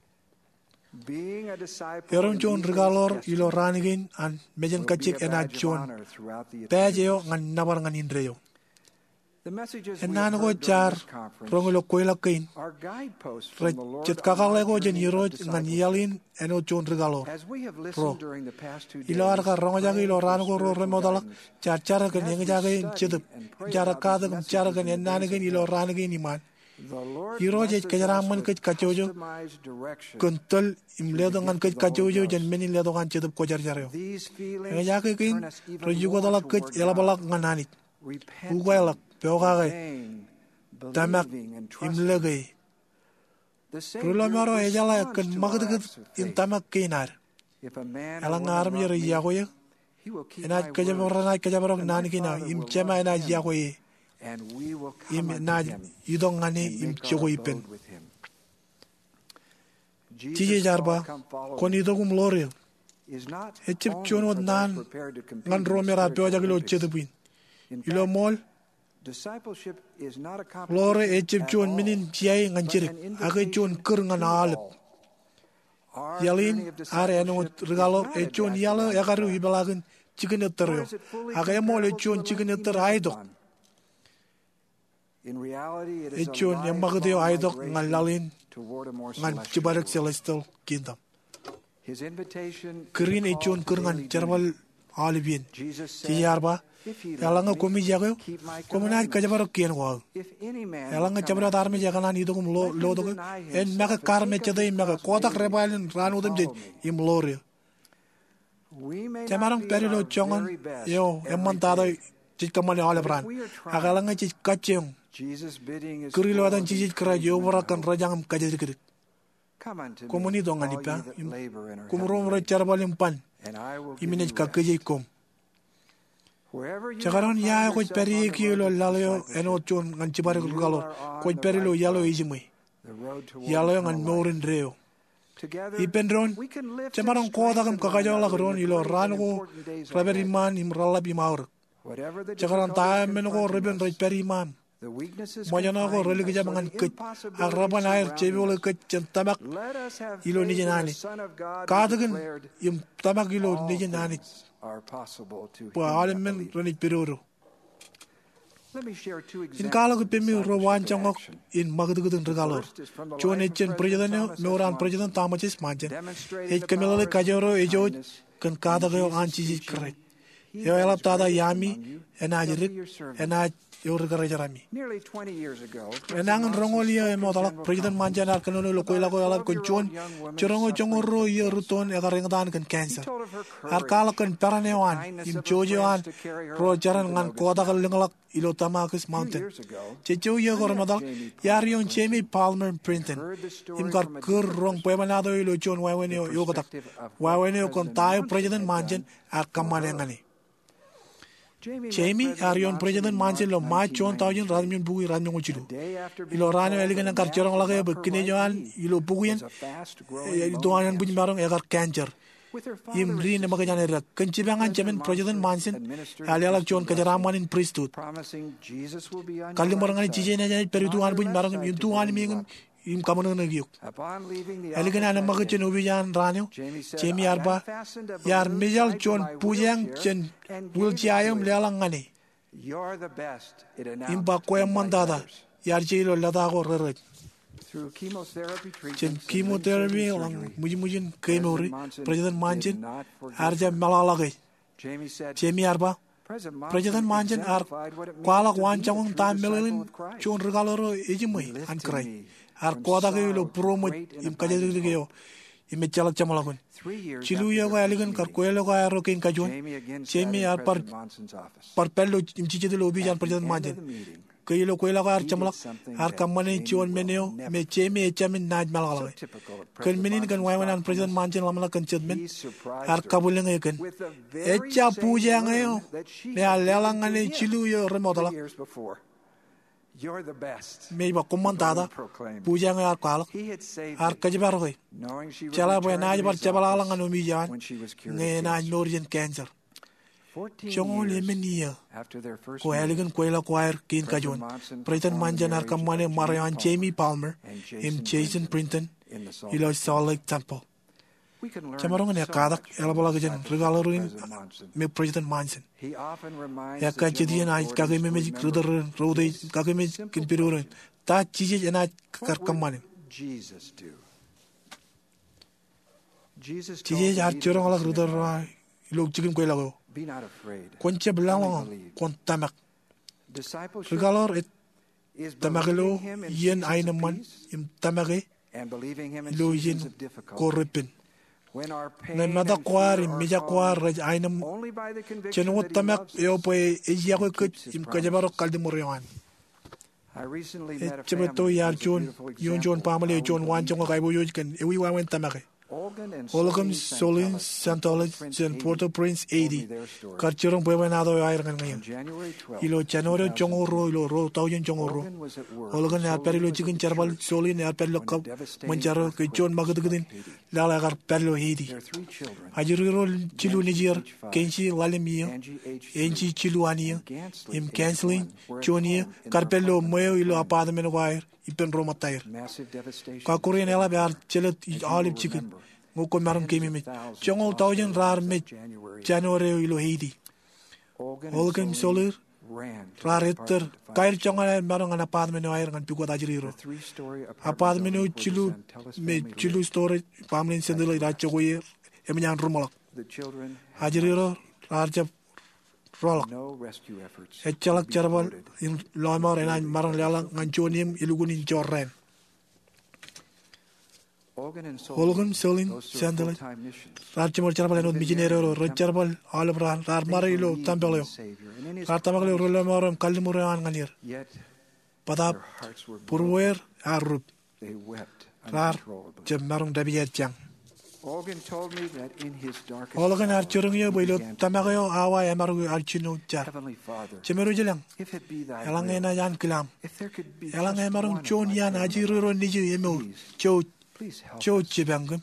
Yoram John Regalor, Ilo Ranigin, and Majan Kachik and John. Pajeo and Navargan Indreo. Enan go jar rongulo kwela kain. Rajat kakale go jen yiro ngan yalin eno chon regalor. Pro. Ilo arka rongaja ilo ran go ro remodala jar jar kan yang jaga chedep. Jar kada kan jar kan enan kan ilo ran kan iman. Yiro je kajaraman kaj kachojo kuntul imledo ngan kaj kachojo jen menin ledo kan chedep ko jar jaryo. Yang jaga kain rojugo dala kaj ela balak ngananit. Ugailak peogagai tamak imlegai. Rulamaro ejala kan magdegat in tamak kinar. Alang arm yer yagoye. Enaj kajaborana kajaborok nan kina im chema enaj yagoye. Im naj yudong ngani im chogoipen. Tije jarba koni dogum loril. Echip chonod nan ngan romera peojaglo chedupin. Ilo mol lore echip chon minin piai nganchirik age chon ker ngan alep yalin are eno regalo echon yalo yagaru ibalagen chicken etero age mol echon chicken etero aidok echon yamagdeo aidok ngan lalin ngan chibarak celestial kingdom kerin echon ker ngan cherbal alibin tiyarba Yalanga komi jago, komuna kajabar kian wal. Yalanga jabra darme jaganan itu kum lo dogo. En mega karme cedai mega kotak rebalin ranu dem je im lore. Jamarang perilo chongan yo emman tada jit kamane ole bran. Agalanga jit kaceng. Kurilo adan jit kera yo warakan rajangam kajadir. Komuni dongan ipa. Kumrom rajarbalim pan. Imine kakajai kom. Chakaron ya koj peri kilo lalo eno chon ngan chibare galo koj peri lo yalo ijimui yalo ngan morin reo ipendron chamaron koda kam kakajo la gron ilo rango raberiman imrala bimaur chakaron ta mengo reben roj peri man mojana ko religi jamangan kej agraban air chebole kej centamak ilo nijenani kadagen im tamak ilo nijenani Paalemen ranit peroro. In kala ko pemi rowan changok in magdugudun regalor. Chon echen president meoran president tamachis manchen. Ech kamilale kajoro ejo kan kada go anchi kret. Yo elap tada yami enajirik enaj yor garajarami. Enangan rongolia emodalak president manchen ar kanono lokoila ko elap kon chon chorongo chongoro ye ruton egarengan kan cancer. Ar kala kan paranewan im chojoan ro jaran ngan koda galengalak ilo tamakis mountain. Checho ye gormadal yarion Jamie Palmer Printon. Im kar kur rong pemanado ilo chon waweneo yogotak. Waweneo kon tayo president manchen ar kamanengani. Jamie Arion President Manchel lo ma chon tawjen radmin bugui radmin uchilu ilo rano eligan kar chorong lage bekine joan ilo buguyen doanan bunyi marong egar cancer im ri ne magajan era kencibangan Chairman President Manson alialak chon kajaraman in priesthood kalim barangani chije ne periduan bunyi marong im tuan mingum im kamono nagyuk eligan ana magachen ubijan rano Jamie arba yar mijal chon pujang chen Wilchiayam Lalangani. In Bakoyam Mandada, Yarjilo Ladago Rerek. Chemotherapy along Mujimujin Kenori, President Manchin, Arja Malalagay. Jamie Arba, President Manchin are Kuala Wanchang Time Melin, Chon Regaloro Ijimui, and Cry. Are Kodagilo promo in Kajagio. Imechala Chamalagun. Chiluya elegant Carquelo Rokin Kajon, Jamie are Parpello Imchichi de Lobijan President Margin. Kilo Quelagar Chamalak, Arkamani Chon Meneo, me Jamie Chamin Night Malala. Kelminin can Wyman and President Margin Lamala Conchedman, Arkabuling Aken. Echa Pujangeo, they are Lelang Chiluya Remodala. You're the best. Maybe Commandada, Pujang Arkal, Arkajabarwe, Chalabwe Najabar Chabalang and Umijan, Nena Norian cancer. Chong Lemenia, Co elegant Quella Choir, King Kajon, President Manjan Arkamane, Marian Jamie Palmer, Jason Printon, Eloy Salt Lake Temple. Chamarong ne kadak elabala gajan regalorin me President Manson. Ya ka chedian ai ka me me krudar rode ka me kin piruren ta chije ena kar kamane. Chije jar chorong ala krudar log chikin ko lago. Konche belang kon tamak. Regalor et tamagelo yen aineman im tamage lo yen korepin. Na mada kwar im meja kwar raj ainam cheno tamak yo poe eja ko im kajabaro kaldi moriwan. Chebeto yar John yon John pamale John wan jonga kaibo yojken ewi wan tamage. Olgam Solin Santolage and Port-au-Prince 80 Karchurong Buenado Iron Ilo Chanoro Jongoro Ilo Ro Taujan Jongoro Olgan Perilo Chicken Charbal Solin Perlo Cup Manjaro John Magagadin Lalagar Perlo Haiti Ajuro Chilu Niger Kenchi Lalemia Enchi Chiluania Im Canceling Jonia Carpello Moyo Ilo Apartment Wire Ipen Roma Tire Kakurian Elabar Chelet Olive Chicken Moko Marum came me Jongo Taujan Rar me January Ilo Haiti Olgan Solar Raretter Kair Chonga Marong an apartment wire and Pico Ajiro Apartment Chilu me Chilu storage family Sendela Rachawe Emian Rumolak Ajiro Raja Rolak Echalak Charbal in Lomar and Maran Lalang and Jonium Ilugun in Jordan Holgan Solin Sandal Rajamar Charbal and Miginero Rajarbal Olivran Marilo Tampelo Ratamalo Rolamorum Kalimuran Ganir Padap Purwer Arub Rar Jamarum Dabiat Jang Olgan Archuria Bilo Tamario Awa Amaru Archino Jar Chemerujalang Elangena Yan Kilam Elang Amarum John Yan Ajiro Niju Emo Joe Chibangum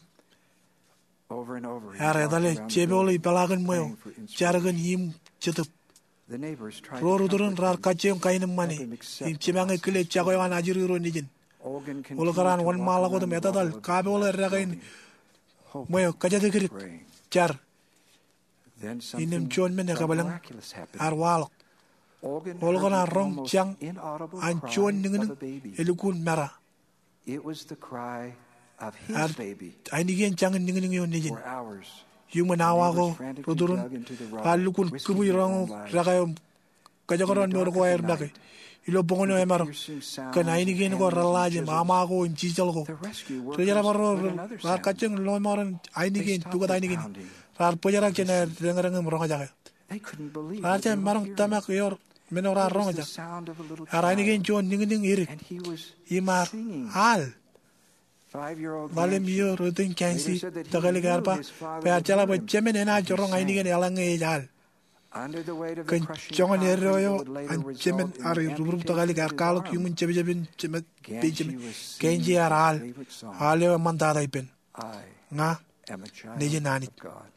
Aradale Cheboli Palagan Mo Jaragan Yim Chitup Roruduran Rar Kachim Kainam money in Chibanga Kile Chagoan Ajiro Nijin Ologaran 1 mile ago the Metadal Kabul Ragain Moyo Kajadikrit Jar in him John Menakabalang Arwalok Olgana Rong Chang and John Ningen Elukun Mara. It was the cry of his baby Ainigen Chang and Ningen for hours. Human Awago, Rodurun, Alukun Kubirong, Ragayom, Kajagoran Norwire Nugget. Ilo Bono Emaro, can Ainigen go Ralajim, Amago, and Chiselgo. Trejabaro, Rakaching, Lomoran, Ainigen, Tuga Ainigen, Rapojarak and Rangarangam Roja. They couldn't believe Raja Marong Tamak or Menora Roja. Arainigen John Ningen Eric. Imar Al. 5-year-old Valemio, Rutin Kansi, Tagaligarpa, Pachala, but Jemin and I, Jorong Ainigen Elang under the weight of the John Eroyo and Jemin are Rutagaligar Kalok, human Chebin, Kenji are all Mandada Pen. Na Nijanani.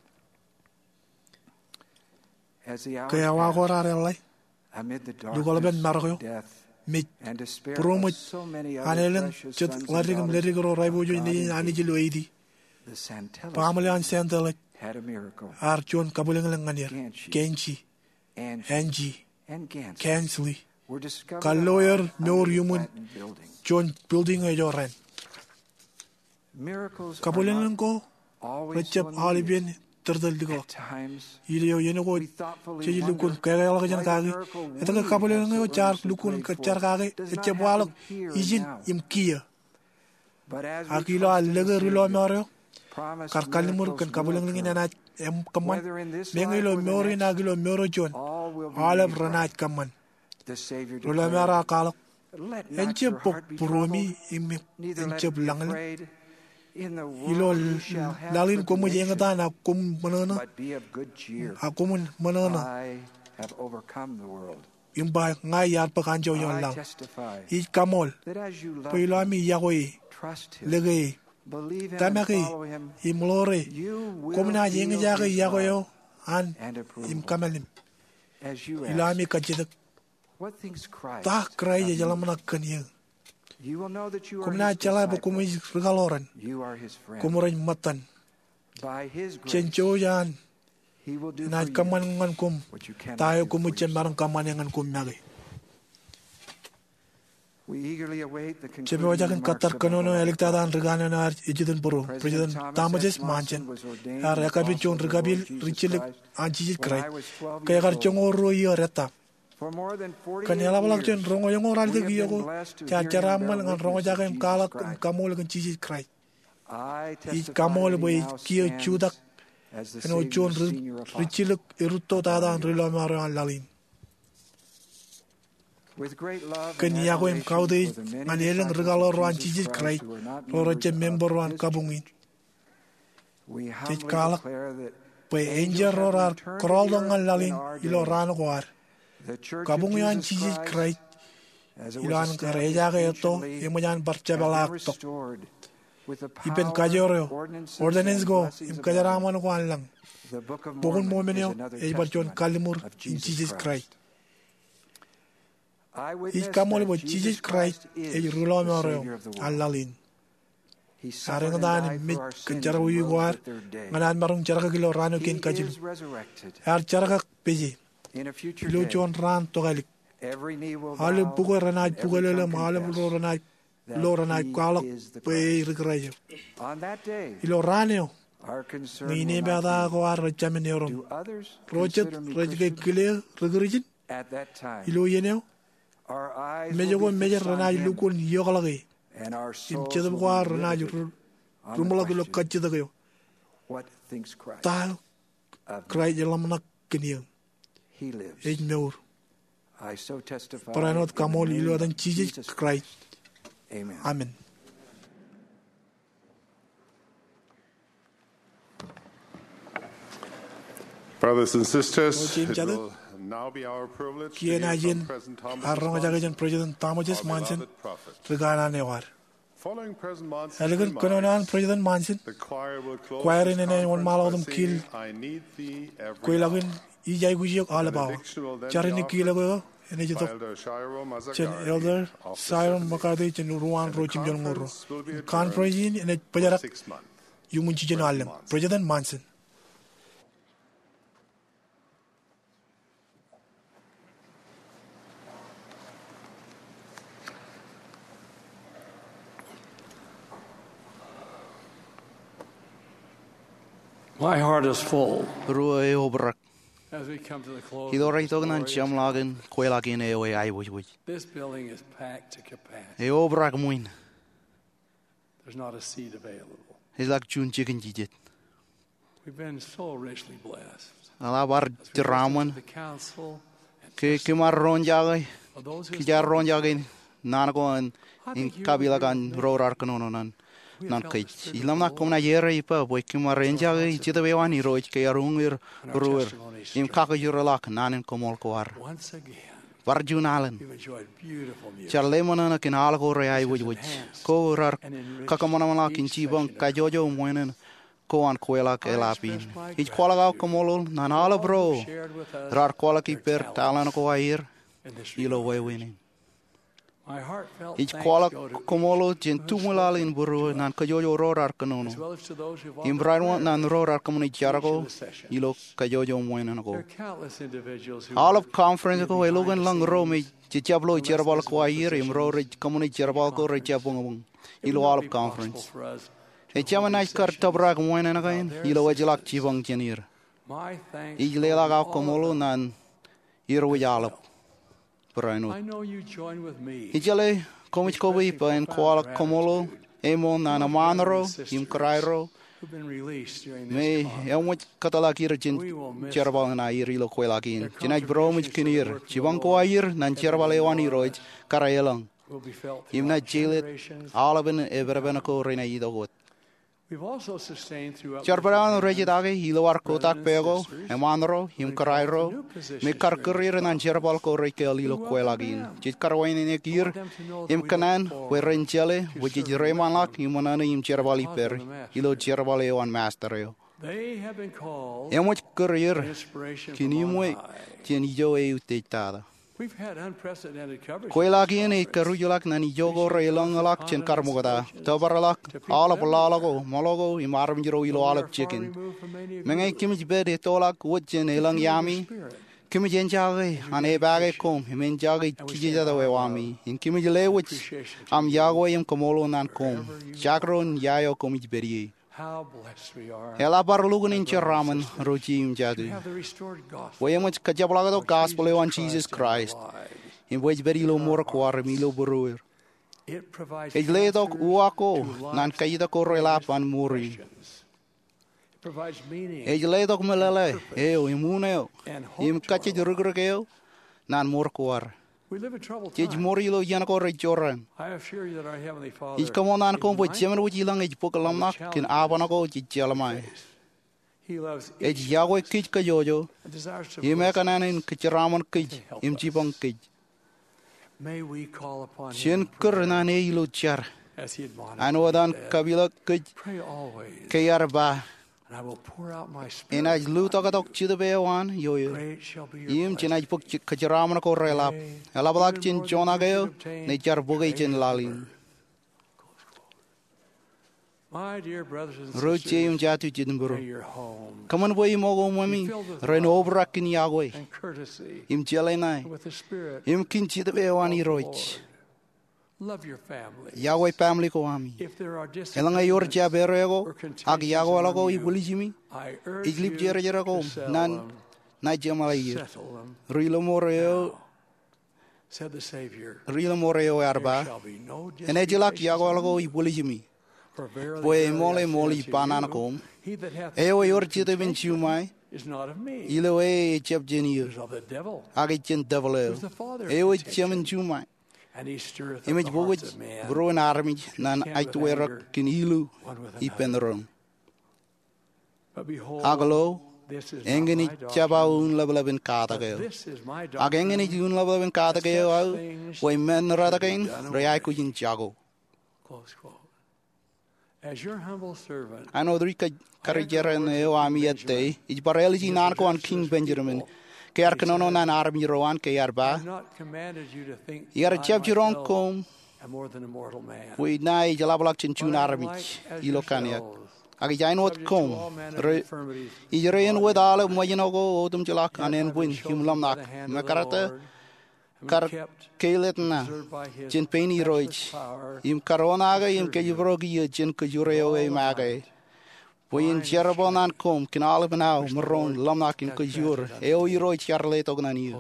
Kayawagora, amid the Dugolaben Mario, Mit Promut, Anelan, Latigum Lerigo, Raibo, Anijiluidi, Pamela Sandal. had a miracle. Archon Kabulanganir, Genchi, Angie, Kansley, Kaloyer, no human, John building a Joran. Kabulango, Richard Olivian, Turtle Digo, Ilio Yenugo, Chilukun, Karajan Kagi, and the Kabulango, Charles Lukun, Kachargagi, Echewalo, Ijin, Imkia. Akila, Legarulo Mario. Karkalimur kan kabulang na kaman mengilo mori nagilo moro John alab ranat kaman rula mara kalok enche pok puromi enche langal ilo lalin komu jengata na kum manana akumun manana imba ngai yar pakanjo yon lang I kamol pilami yagoi legay Tamaki, Imlore, Komina Yingaja Yagoyo, and Imkamalim. Ilami Kajik. Tak cry Yalamana Kanya. Komina Chalabo Kumis Regaloran, Komoran Matan, chen cho yan na kaman ngan kum tayo kumuchen marang kaman ngan kum nagi Chebe wajakan Qatar kanono electadan regano na ejidun puro President Thomas Manchen ar yakabi chon regabil richilik anjijit krai kaya kar chongo royo reta Kanyala balak chen rongo yongo ralde giyogo cara man ngan rongo jakan kalak kamol kan jijit krai I kamol boy kiyo chudak eno chon richilik irutto tadan rilo maro an lalin Kanya ko em kaude maneleng regalo roan jijit krai roje member roan kabungin Tit kalak pe angel roar krolong an lalin ilo ran war kabungan jijit krai ilan kareja ke to yemojan barchabalak to ipen kajoro ordinance go im kajaraman ko anlang bukun momenyo e barjon kalimur jijit krai Ich kamol bo Jesus Christ e rulo maro allalin sareng dan mit kencara wi war nganan marung cara kilo rano kin kajil har cara peji lo jon ran to galik halu pugo ranaj pugolele malam lo ranaj kalak pe rigraje ilo raneo ni ne bada ko ar chaminero rojet rejge kile rigrijin ilo yeneo Mejo mejer ranaj lukun yogalagi im chedam war ranaj rumala lo kachida gayo ta krai jelam nak kiniyo ej meur paranot kamol ilo adan chiji krai amen Brothers and sisters, it will now be our privilege to hear from President Thomas Manson, regana newar. Following President Manson's Elegant Kononan President Manson, the choir will close choir in one malodum kill, I need thee every Quilagin, Ijay Gujok Alaba, Charini Kilago, and Ejito, Elder, Siron Makadi, and Ruan Rochim Yongoro, Conference in a Pajara, Yumunchijan Alem, President Manson. My heart is full. Rui obrak. As we come to the close. Hidor ito nan siyam lagin kuelagin ewe ay wuj. This building is packed to capacity. E obrak muin. There's not a seat available. Hislak chun chicken jijit. We've been so richly blessed. Ala bar tiraman. Ke marron jagay. Ki jarron jagay. Nanagon in kabilagan rorar kanonan. Nan kai ilam na komna yera ipa boy kima renja ge chita bewani roj ke arungir ruer im kaka juralak nanen komol kwar varjunalan charle monana kinal go rai wuj ko rar kaka monamala kinchi bang kajojo moinen ko an koela ke lapin ich kola ga komol nanala bro rar kola ki per talan ko air ilo way winning Ich koala komolo jen tumulal in buru nan kajojo rorar kanono. Imbraino nan rorar kamuni jarago ilo kajojo moinen go. All of conference go elogan lang rome chichaplo cherbal ko air imro kamuni cherbal ko rechapong ilo all of conference. E chamana kar tabrak moinen again ilo wajlak chibang jenir. Ijlela ga komolo nan iro yalap. I know you join with me. Ijale komich kobi pa en koala komolo emo na namanro im krairo me emot katalakir jin cherbal na ir ilo kwelakin jinaj bromich kinir chibang ko air nan cherbal ewani roj karayelang imna jilet alaben everbenako reina idogot We've also sustained throughout Charparano regidage hilowar kotak pego emanro him krairo me karkurir nan cherbal ko rekel ilo kwelagin chit karwain ne kir im kanan werenchele which remanlak imonana im cherbali per ilo cherbale one masteryo They have been called emoch kurir kinimwe chen yo e utetada We've had unprecedented coverage. Koilagin e karujulak nani jogo relangalak chen karmugada. Tabaralak alapalago mologo imaram jiro ilo alap chicken. Mengai kimij bed tolak wutchen elang yami. Kimij enjage ane bage kom himen jage kijija da wewami. In kimij lewich am yago yam komolo nan kom. Chakron yayo komij beri. How blessed we are. Ela barlugun in ramen rojim jadu. We have the restored gospel. We much kajablago gospel on Jesus Christ. In which very low more quar milo brewer. It provides Ejledok uako nan kaida korrelap an muri. It provides meaning. Ejledok melale eo imuneo. Im kachi rugrageo nan more quar. We live in troubled Jej times. morilo yanako rejoran. I assure you that our Heavenly Father Ich come on kom with is Jemen with yilang ej pokalamnak kin abanako jijalamai. He loves Ej yago kich kajojo. and desires to Im bless ekanan in kicharaman kich. Im jibang kich. May we call upon Shin Him kurnan e ilo char. as He admonished. Anodan kabila kich. Pray always, Kayarba. and I will pour out my spirit. En aj lutagadok chidabewan yoyo. Great shall be your Im blessing. chin aj puk kajaramana ko relap. Elabadak chin chonageo. Ne jar bugay chin lalin. My dear brothers and Roche sisters, im jatu jidmburu. may your home Kaman boy mogo mami. Ren obrak in yagwe. and courtesy Im jelenai. with the Spirit Im kin chidabewan i roch. love your family. Yagwe family ko ami. If there are Elanga yor disagreements jaberego. or contentions Ag yago alago among i you, bulijimi. I urge Iglip you jere jere ko. to settle Nan. them, Na jamalay. settle them, Rilo moreo. said the Savior. Rilo moreo There arba. shall be no Enejilak disputations yago alago among i you. bulijimi. For verily, Boy verily, mole I say mole unto panan you, kom. he that hath Eo yor spirit of chida ben contention chumai. is not of me, Ilo e chep it jenir. is of the devil. Age chen devil. Who's the father of Eo contention? chemen chumai. And he stirreth up Image the hearts bogoj of man. bro en armij nan Can with aitwerak anger, kin ilu one with i another. penderom. But behold, Agalo this is not engeni my chaba doctrine, un lablaben but katageo. this is my Ag doctrine, engeni un lablaben katageo au way men radagain rayai ku jin chago. close quote. As your humble servant, Ano drika karjera ne o amiette ij barelji nan ko an king benjamin. Ke arkanono nan armi roan ke I arba. have not commanded you to think Yar I chep jiron myself kom am more than a mortal man. we nai jalablak chin chun But I am armij like as ilo kaniak. yourselves, Ag jain wat subject to kom all manner of infirmities, Ijrein with all of Moyanogo, Odom Jalak, and then win him by the Lamnak, hand of the Makarata, Lord, and Kar were kept Kaletna, preserved by his Jin Penny Roig, matchless power, Im Karonaga, Im Kajibrogi, Jin Kajureo, Magai. We in Jerabon and Com, can all of now, Maron, Lamnak, and Kajur, Eo Roig, Charlotte Ognani,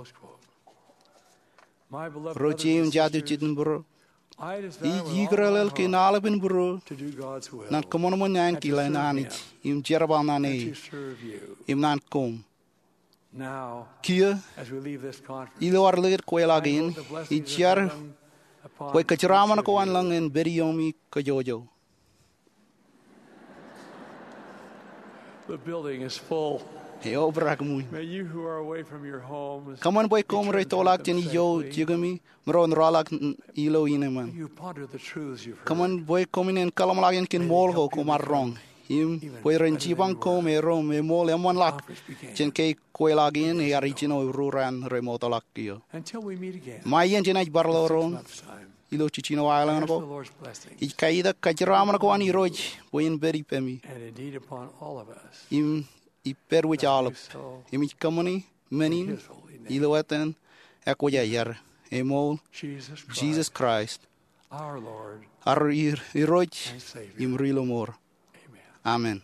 my beloved Rochim brothers and Jadu sisters, Chidinburo, I desire with all my Igrel can heart all of in Buru, to do God's will, not Common Yankee and to serve Lananit, Im Jerabon and to Ane, serve you. Im Nan Com. Now, Kia, as we leave this conference, Ilo are lit Quailagin, I hope the blessings of Ichar. heaven upon Kwe each kachiraman of ko an you. lang en beriomi kajojo. The building is full. He obrak mu. May you who are away from your homes, Kaman boy kom re tolak chen yo jigami mron rolak ilo ineman. you ponder the truths you've heard. Kaman boy komin en kalam lagin kin mol ho komar rong. Him boy ren chibang kom e rom e mol emon lak. Chen ke kwe lagin e arigino ruran remoto lak yo. Until we meet again, Mayen chen aj barlo rong. next time, Ilo chichino island ask the ko. Lord's blessing, Ich kaida kachiraman ko an iroj. Boy en beri pemi. and indeed upon all of us. Im I per which all of So, imich kamani menin iloeten ekoja yar emol Jesus Christ our Lord, ar iroj and Savior. imrilo mor. Amen.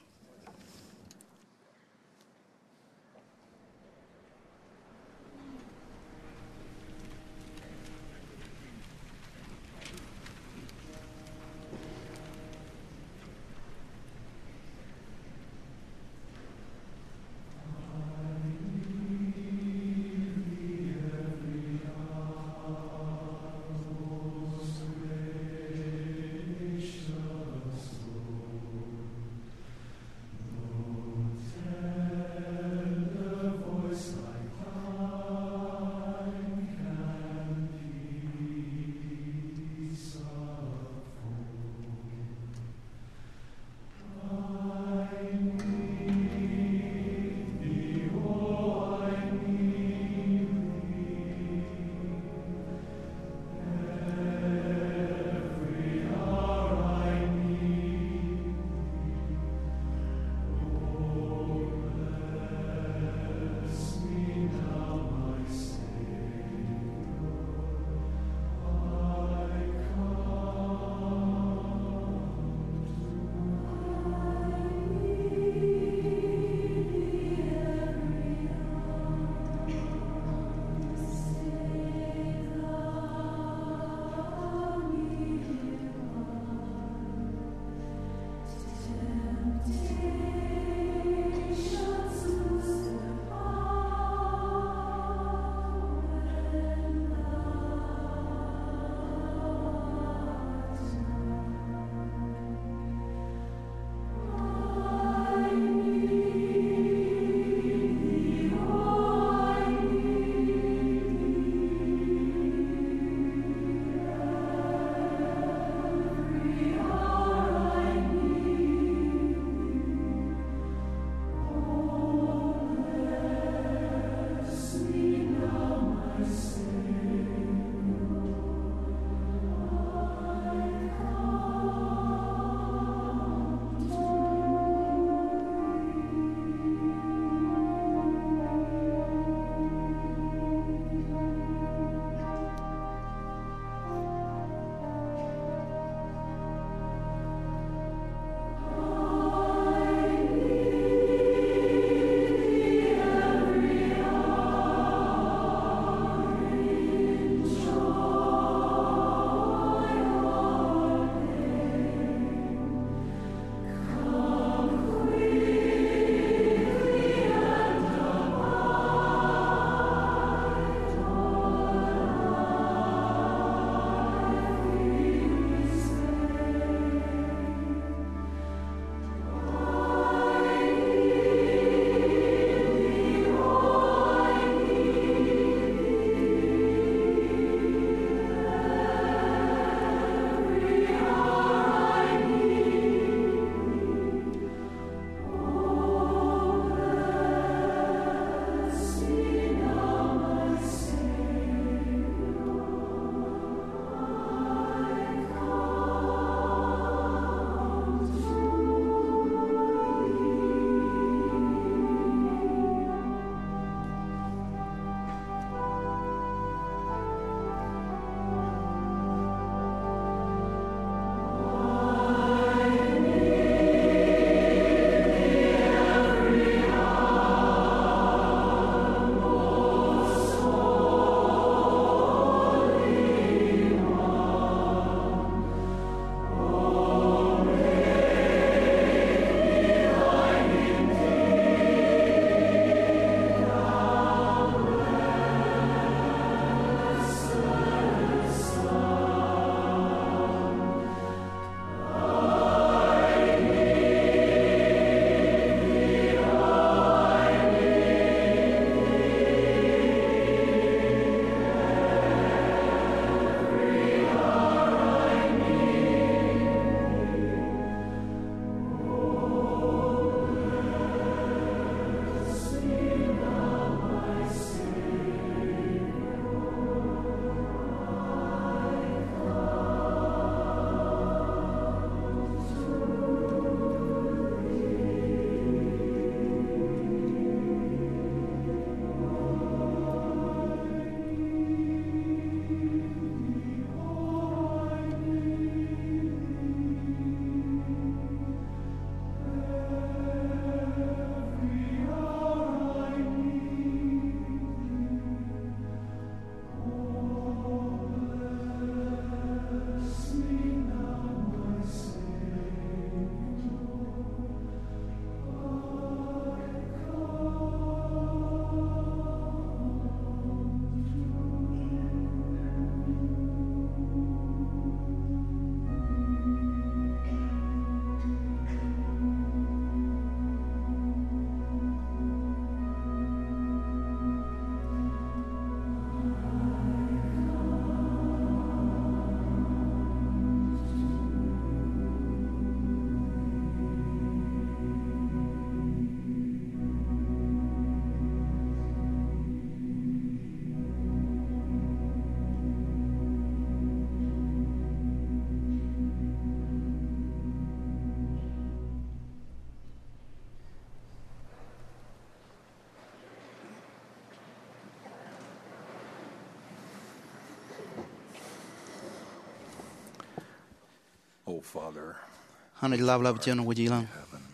Hana love love chen wajilang.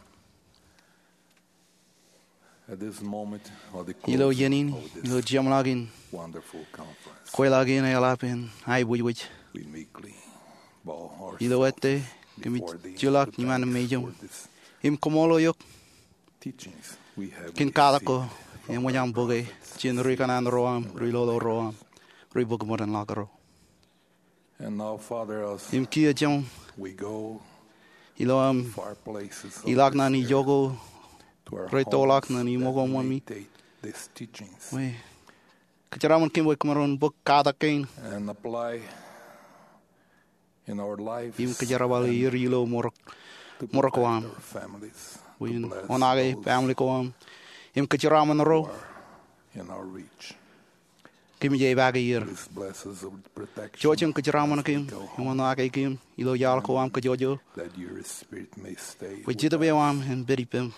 At this moment of the Ilo closing yenin, of this ilo jam lagin. wonderful conference, Koi lagin ay alapin, ay buj. we meekly bow Ilo ourselves ete, kami before thee julak to ni man thank mejong. for this Im komolo yok, teachings we have kin kala ko, yang wajang boge, chin rui kanan roam, rui lolo roam, rui bog moran lakaro. And now, Father, as Im kia jam, we go ilo far places of ilak na this ni earth, jogo, to our rui tolak homes na ni that mogo we mami. meditate these teachings Wei, keceraman kim boy kemaron bog kata kain. and apply in our lives Im kejarabali rilo morok to morok protect wam. our families, to Win bless onage those family ko am. Im keceraman ro. in our reach. Kim jay bagi year. Please bless us with protection Jojem keceraman kim. Im onage kim. Ilo yal ko am kejojo. that your spirit may stay. Wajita be am en beri pem.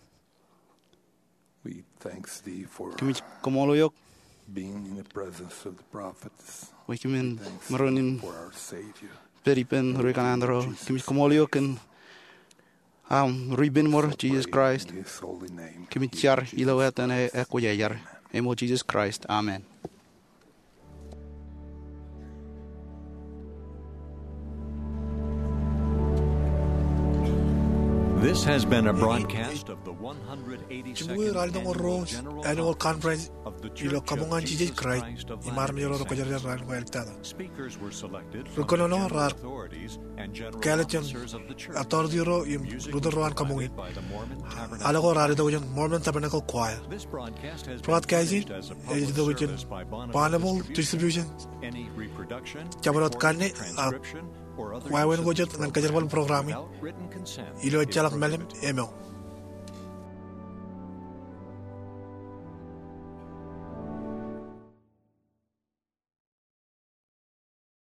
We thanks thee for Kim komolo yok. being in the presence of the prophets. Wai kimin Thanks maronin for our Savior. beri pen rui kanandro. Kim komolo yok en rui bin mor Jesus Christ. In His holy name. Kim char ilo et en ko yar. Emo Jesus Christ. Amen. This has been a broadcast of the 182nd Jumui raldo ngoro annual conference of the ilo Church kamungan of Jesus Jesus Christ Christ of imar mi Latter-day lo ko jar Saints. ral ko eltada Speakers were selected from Rukono the no general rar authorities and general kalachen officers of the church. authority ro im Music rudo was roan kamungin provided by the Mormon Tabernacle ala ko rari do Choir. jon Mormon Tabernacle Choir This broadcast has been broadcasting furnished as a is public do jon service by Bonneville Distribution. distribution Any reproduction, jabarot recording, kanne transcription, or other wai wen use go of jot this ngan kajar wal program programming without written consent ilo is chalak melem prohibited. email